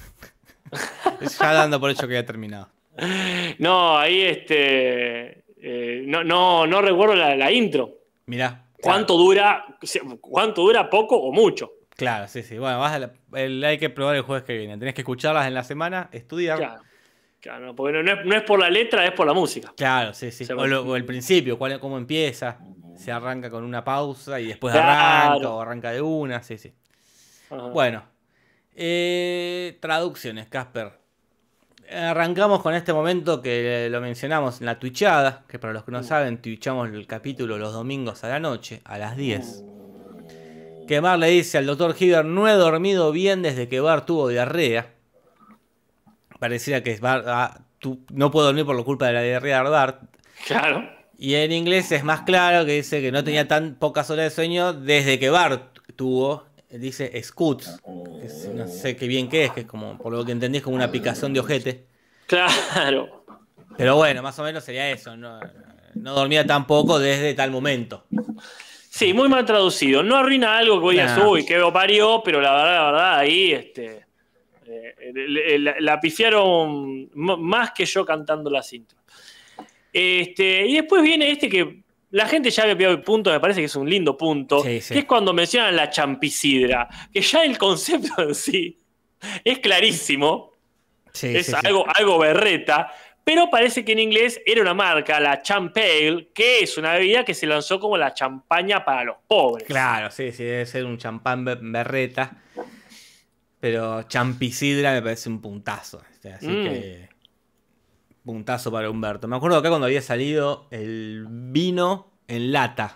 ya dando por hecho que había terminado. No, ahí este. Eh, no, no, no recuerdo la, la intro. Mirá. ¿Cuánto claro. dura? ¿Cuánto dura? ¿Poco o mucho? Claro, sí, sí. Bueno, vas a la, el, hay que probar el jueves que viene. Tenés que escucharlas en la semana, estudiar. Claro. Claro, porque no, no, es, no es por la letra, es por la música. Claro, sí, sí. O, lo, o el principio, cuál, cómo empieza. Se arranca con una pausa y después claro. arranca o arranca de una, sí, sí. Ajá. Bueno, eh, traducciones, Casper. Arrancamos con este momento que lo mencionamos en la twitchada, que para los que no saben, twitchamos el capítulo los domingos a la noche, a las diez. Que Bart le dice al doctor Hibbert: no he dormido bien desde que Bart tuvo diarrea. Pareciera que Bart, ah, tú, no puedo dormir por la culpa de la diarrea de Bart. Claro. Y en inglés es más claro, que dice que no tenía tan pocas horas de sueño desde que Bart tuvo, dice Scoots. Que no sé qué bien que es, que es como, por lo que entendí, es como una picazón de ojete. Claro. Pero bueno, más o menos sería eso. No, no dormía tan poco desde tal momento. Sí, muy mal traducido. No arruina algo que voy a nah. Uy, que parió, pero la verdad, la verdad, ahí este, eh, la, la pifiaron más que yo cantando las intros. Este, y después viene este que la gente ya había pillado el punto, me parece que es un lindo punto, sí, sí. que es cuando mencionan la champicidra, que ya el concepto en sí es clarísimo, sí, es sí, algo, sí. algo berreta, pero parece que en inglés era una marca, la Champale, que es una bebida que se lanzó como la champaña para los pobres. Claro, sí, sí, debe ser un champán berreta, pero champicidra me parece un puntazo, así mm. que... puntazo para Humberto. Me acuerdo acá cuando había salido el vino en lata.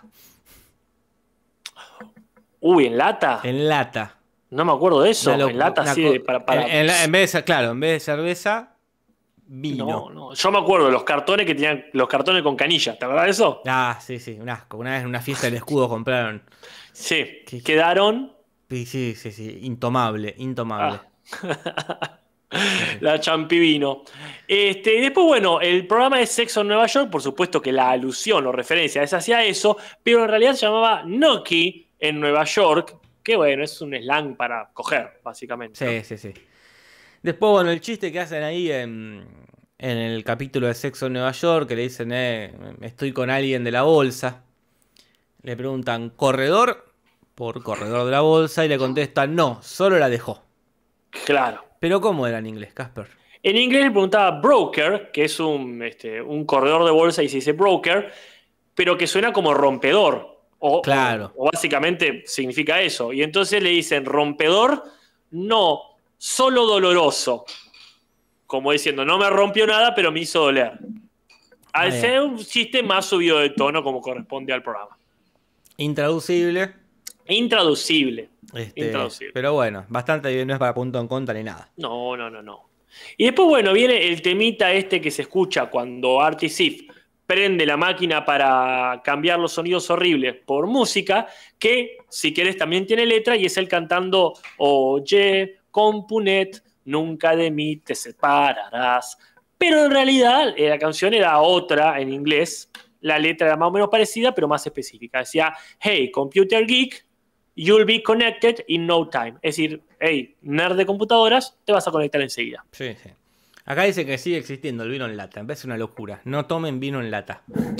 Uy, ¿en lata? En lata. No me acuerdo de eso. Una En lata, una sí, co- de- para... para... En, en- en vez de, claro, en vez de cerveza, vino. No, no. Yo me acuerdo de los cartones que tenían, los cartones con canilla. ¿Te acuerdas de eso? Ah, sí, sí, un asco. Una vez en una fiesta del escudo compraron. Sí. ¿Qué? Quedaron... Sí, sí, sí, sí. Intomable, intomable. Ah. La Champivino. Este, después, bueno, el programa de Sexo en Nueva York, por supuesto que la alusión o referencia es hacia eso, pero en realidad se llamaba Noki en Nueva York, que bueno, es un slang para coger, básicamente. Sí, sí, sí. Después, bueno, el chiste que hacen ahí en, en el capítulo de Sexo en Nueva York, que le dicen, eh, estoy con alguien de la bolsa. Le preguntan, ¿corredor? Por corredor de la bolsa, y le contestan, no, solo la dejó. Claro. Pero ¿cómo era en inglés, Casper? En inglés le preguntaba broker, que es un, este, un corredor de bolsa y se dice broker, pero que suena como rompedor. O, Claro. o, o básicamente significa eso. Y entonces le dicen rompedor, no, solo doloroso. Como diciendo, no me rompió nada, pero me hizo doler. Al Ah, bien. ser un chiste más subido de tono como corresponde al programa. Intraducible. Intraducible. Este, Intraducible. pero bueno, bastante bien, no es para punto en contra ni nada. No, no, no, no. Y después, bueno, viene el temita este que se escucha cuando Artie Ziff prende la máquina para cambiar los sonidos horribles por música, que si querés también tiene letra y es él cantando Oye, Compunet, nunca de mí te separarás. Pero en realidad eh, la canción era otra en inglés, la letra era más o menos parecida, pero más específica. Decía, hey, computer geek, you'll be connected in no time. Es decir, hey, nerd de computadoras, te vas a conectar enseguida. Sí, sí. Acá dice que sigue existiendo el vino en lata. Me parece una locura. No tomen vino en lata.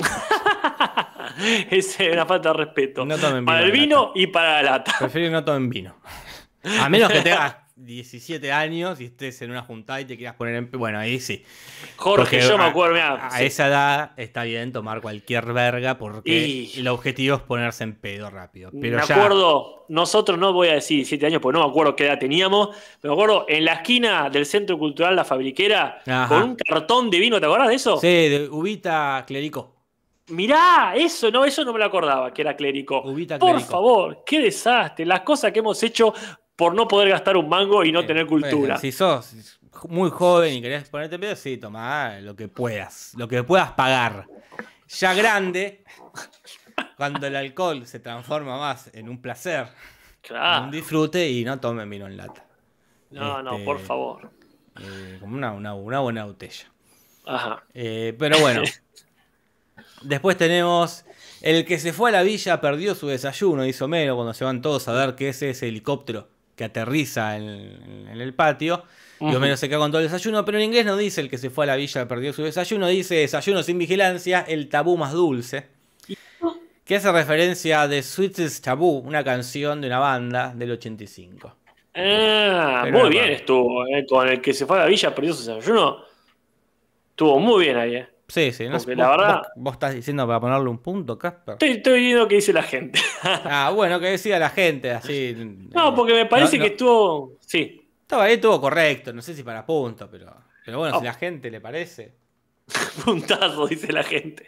Es una falta de respeto. No tomen para vino el en vino lata. y para la lata. Prefiero no tomen vino. A menos que tengas diecisiete años y estés en una juntada y te quieras poner en... Bueno, ahí sí. Jorge, Porque yo me a- acuerdo, mirá, A, sí. esa edad está bien tomar cualquier verga porque Y- el objetivo es ponerse en pedo rápido. Pero me ya... acuerdo, nosotros no voy a decir diecisiete años porque no me acuerdo qué edad teníamos, pero me acuerdo en la esquina del Centro Cultural La Fabriquera Ajá. con un cartón de vino, ¿te acordás de eso? Sí, de Ubita Clerico. Mirá, eso no, eso no me lo acordaba, que era clérico. Ubita Por Clérico. favor, qué desastre. Las cosas que hemos hecho por no poder gastar un mango y no Eh, tener cultura. pues, si sos muy joven y querés ponerte en pedo, sí, tomá lo que puedas. Lo que puedas pagar. Ya grande, cuando el alcohol se transforma más en un placer, en Claro. un disfrute, y no tomen vino en lata. No, no, Este, por favor. Eh, como una, una, una buena botella. Ajá. Eh, pero bueno. Después tenemos el que se fue a la villa perdió su desayuno, dice Homero, cuando se van todos a ver qué es ese helicóptero que aterriza en, en el patio. Y Ujú. Homero se queda con todo el desayuno, pero en inglés no dice el que se fue a la villa perdió su desayuno, dice desayuno sin vigilancia, el tabú más dulce. Que hace referencia a The Sweetest Taboo, una canción de una banda del ochenta y cinco. Ah, Pero muy no, bien bueno. estuvo. eh, Con el que se fue a la villa perdió su desayuno. Estuvo muy bien ahí. Eh. Sí, sí, no sé, Porque vos, la verdad- vos- vos estás diciendo para ponerle un punto, Casper. Estoy, estoy viendo lo que dice la gente. Ah, bueno, que decía la gente, así. No, porque me parece no, que no. estuvo. Sí, Estaba ahí, estuvo correcto, no sé si para punto, pero, pero bueno, Oh. si la gente le parece. puntazo, dice la gente.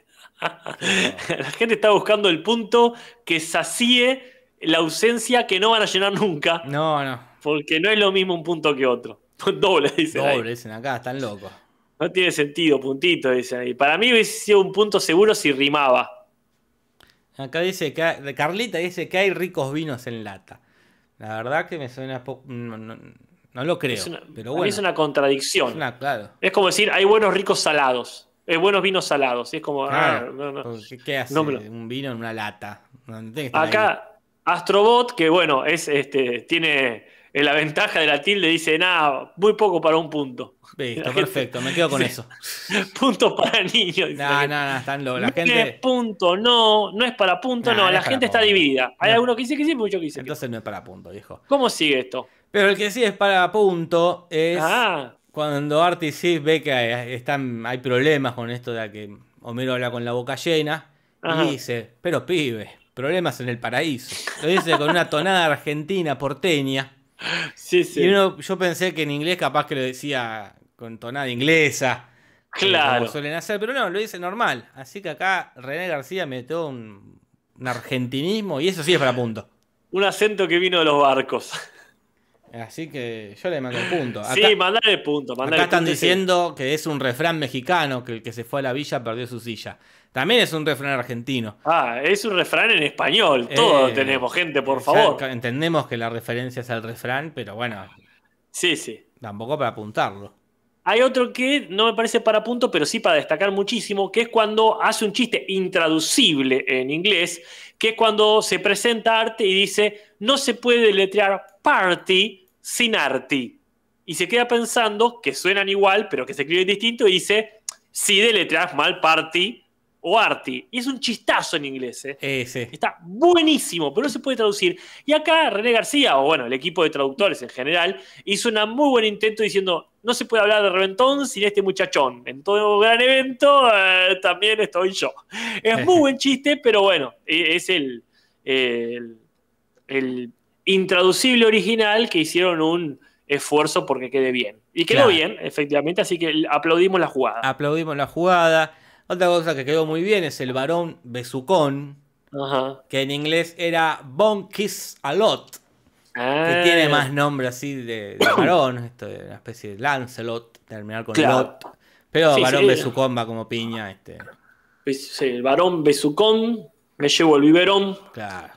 La gente está buscando el punto que sacíe la ausencia que no van a llenar nunca. No, no. Porque no es lo mismo un punto que otro. Doble, dicen ahí. Doble, dicen acá, están locos. No tiene sentido, puntito, dicen ahí. Para mí hubiese sido un punto seguro si rimaba. Acá dice que hay- Carlita dice que hay ricos vinos en lata. La verdad que me suena poco. No, no- no lo creo. Es una, pero para mí bueno. es una contradicción. es una- claro. Es como decir, hay buenos ricos salados. Hay buenos vinos salados. Y es como, Claro. ah, no, no. Porque, ¿qué hace No me lo- un vino en una lata? No, no tiene que estar ahí. Acá, Astrobot, que bueno, es este, tiene eh, la ventaja de la tilde, dice, nada, muy poco para un punto. Listo, La gente- perfecto, me quedo con Sí. eso. Punto para niños. dice la No, gente. no, no, están locos. La No es gente. punto, no, no es para punto, Nah, no, no la es para gente está punto. dividida. Hay No. algunos que dicen que sí, muchos que dicen que Entonces no es para punto, viejo. no. ¿Cómo sigue esto? Pero el que sí es para punto es Ah, cuando Artie Ziff ve que hay, están, hay problemas con esto de que Homero habla con la boca llena Ajá. y dice, pero pibe, problemas en el paraíso. Lo dice con una tonada argentina porteña. sí, sí. Y uno, yo pensé que en inglés capaz que lo decía con tonada inglesa. Claro. Como suelen hacer, pero no, lo dice normal. Así que acá René García metió un, un argentinismo y eso sí es para punto. Un acento que vino de los barcos. Así que yo le mando el punto. Acá, Sí, mandale el punto. Mandale acá están punto, diciendo que es un refrán mexicano, que el que se fue a la villa perdió su silla. También es un refrán argentino. Ah, es un refrán en español. Todos Eh, tenemos, gente, por ya favor. entendemos que la referencia es al refrán, pero bueno, Sí, sí. tampoco para apuntarlo. Hay otro que no me parece para punto, pero sí para destacar muchísimo, que es cuando hace un chiste intraducible en inglés, que es cuando se presenta Arte y dice, no se puede deletrear party sin arty. Y se queda pensando que suenan igual, pero que se escriben distinto, y dice, si deletreas mal party o arty. Y es un chistazo en inglés, ¿eh? Ese. Está buenísimo, pero no se puede traducir. Y acá René García, o bueno, el equipo de traductores en general, hizo un muy buen intento diciendo, no se puede hablar de reventón sin este muchachón. En todo gran evento eh, también estoy yo. Es muy buen chiste, pero bueno, es el, el, el intraducible original que hicieron un esfuerzo porque quede bien. Y quedó Claro. bien, efectivamente, así que aplaudimos la jugada. Aplaudimos la jugada. Otra cosa que quedó muy bien es el varón besucón, Ajá. que en inglés era Bon Kiss a Lot, Ah. que tiene más nombre así de, de varón, esto de una especie de Lancelot, terminar con Claro. Lot. Pero Sí, varón sí. besucón va como piña, este. Sí, el varón besucón, me llevo el biberón Claro.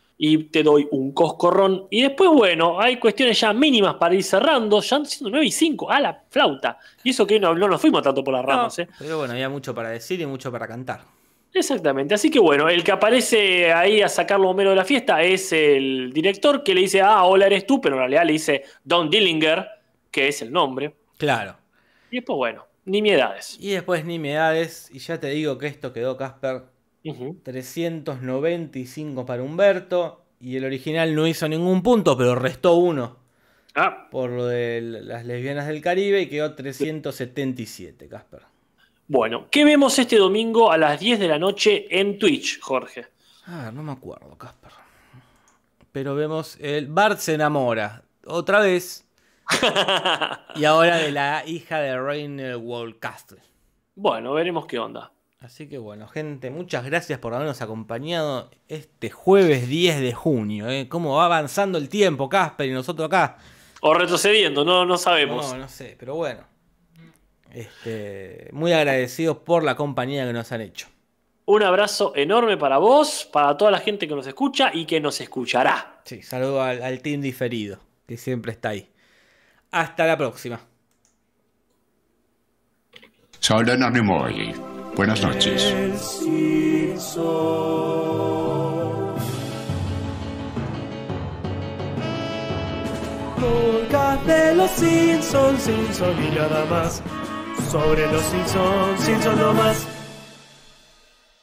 y te doy un coscorrón. Y después, bueno, hay cuestiones ya mínimas para ir cerrando, ya siendo nueve y cinco, a la flauta. Y eso que no, no nos fuimos tanto por las ramas, No, ¿eh? pero bueno, había mucho para decir y mucho para cantar. Exactamente, así que bueno, el que aparece ahí a sacarlo Homero de la fiesta es el director que le dice, ah, hola, eres tú, pero en realidad le dice Don Dillinger, que es el nombre. Claro. Y después, bueno, nimiedades. Y después nimiedades, y ya te digo que esto quedó, Casper, Ujú. trescientos noventa y cinco para Humberto, y el original no hizo ningún punto, pero restó uno Ah, por lo de las lesbianas del Caribe y quedó trescientos setenta y siete, Casper. bueno, ¿qué vemos este domingo a las diez de la noche en Twitch, Jorge? Ah, no me acuerdo, Casper. Pero vemos el Bart se enamora, otra vez, y ahora de la hija de Rainwald Castle. Bueno, veremos qué onda. Así que bueno, gente, muchas gracias por habernos acompañado este jueves diez de junio. ¿eh? ¿Cómo va avanzando el tiempo, Casper, y nosotros acá? O retrocediendo, no, no sabemos. No, no sé, pero bueno. Este, muy agradecidos por la compañía que nos han hecho. Un abrazo enorme para vos, para toda la gente que nos escucha y que nos escuchará. Sí, saludo al, al team diferido, que siempre está ahí. Hasta la próxima. Soldado Nimoy. Buenas noches. El Simpson. Podcast de los Simpsons, Simpson y nada más. Sobre los Simpsons, Simpson no más.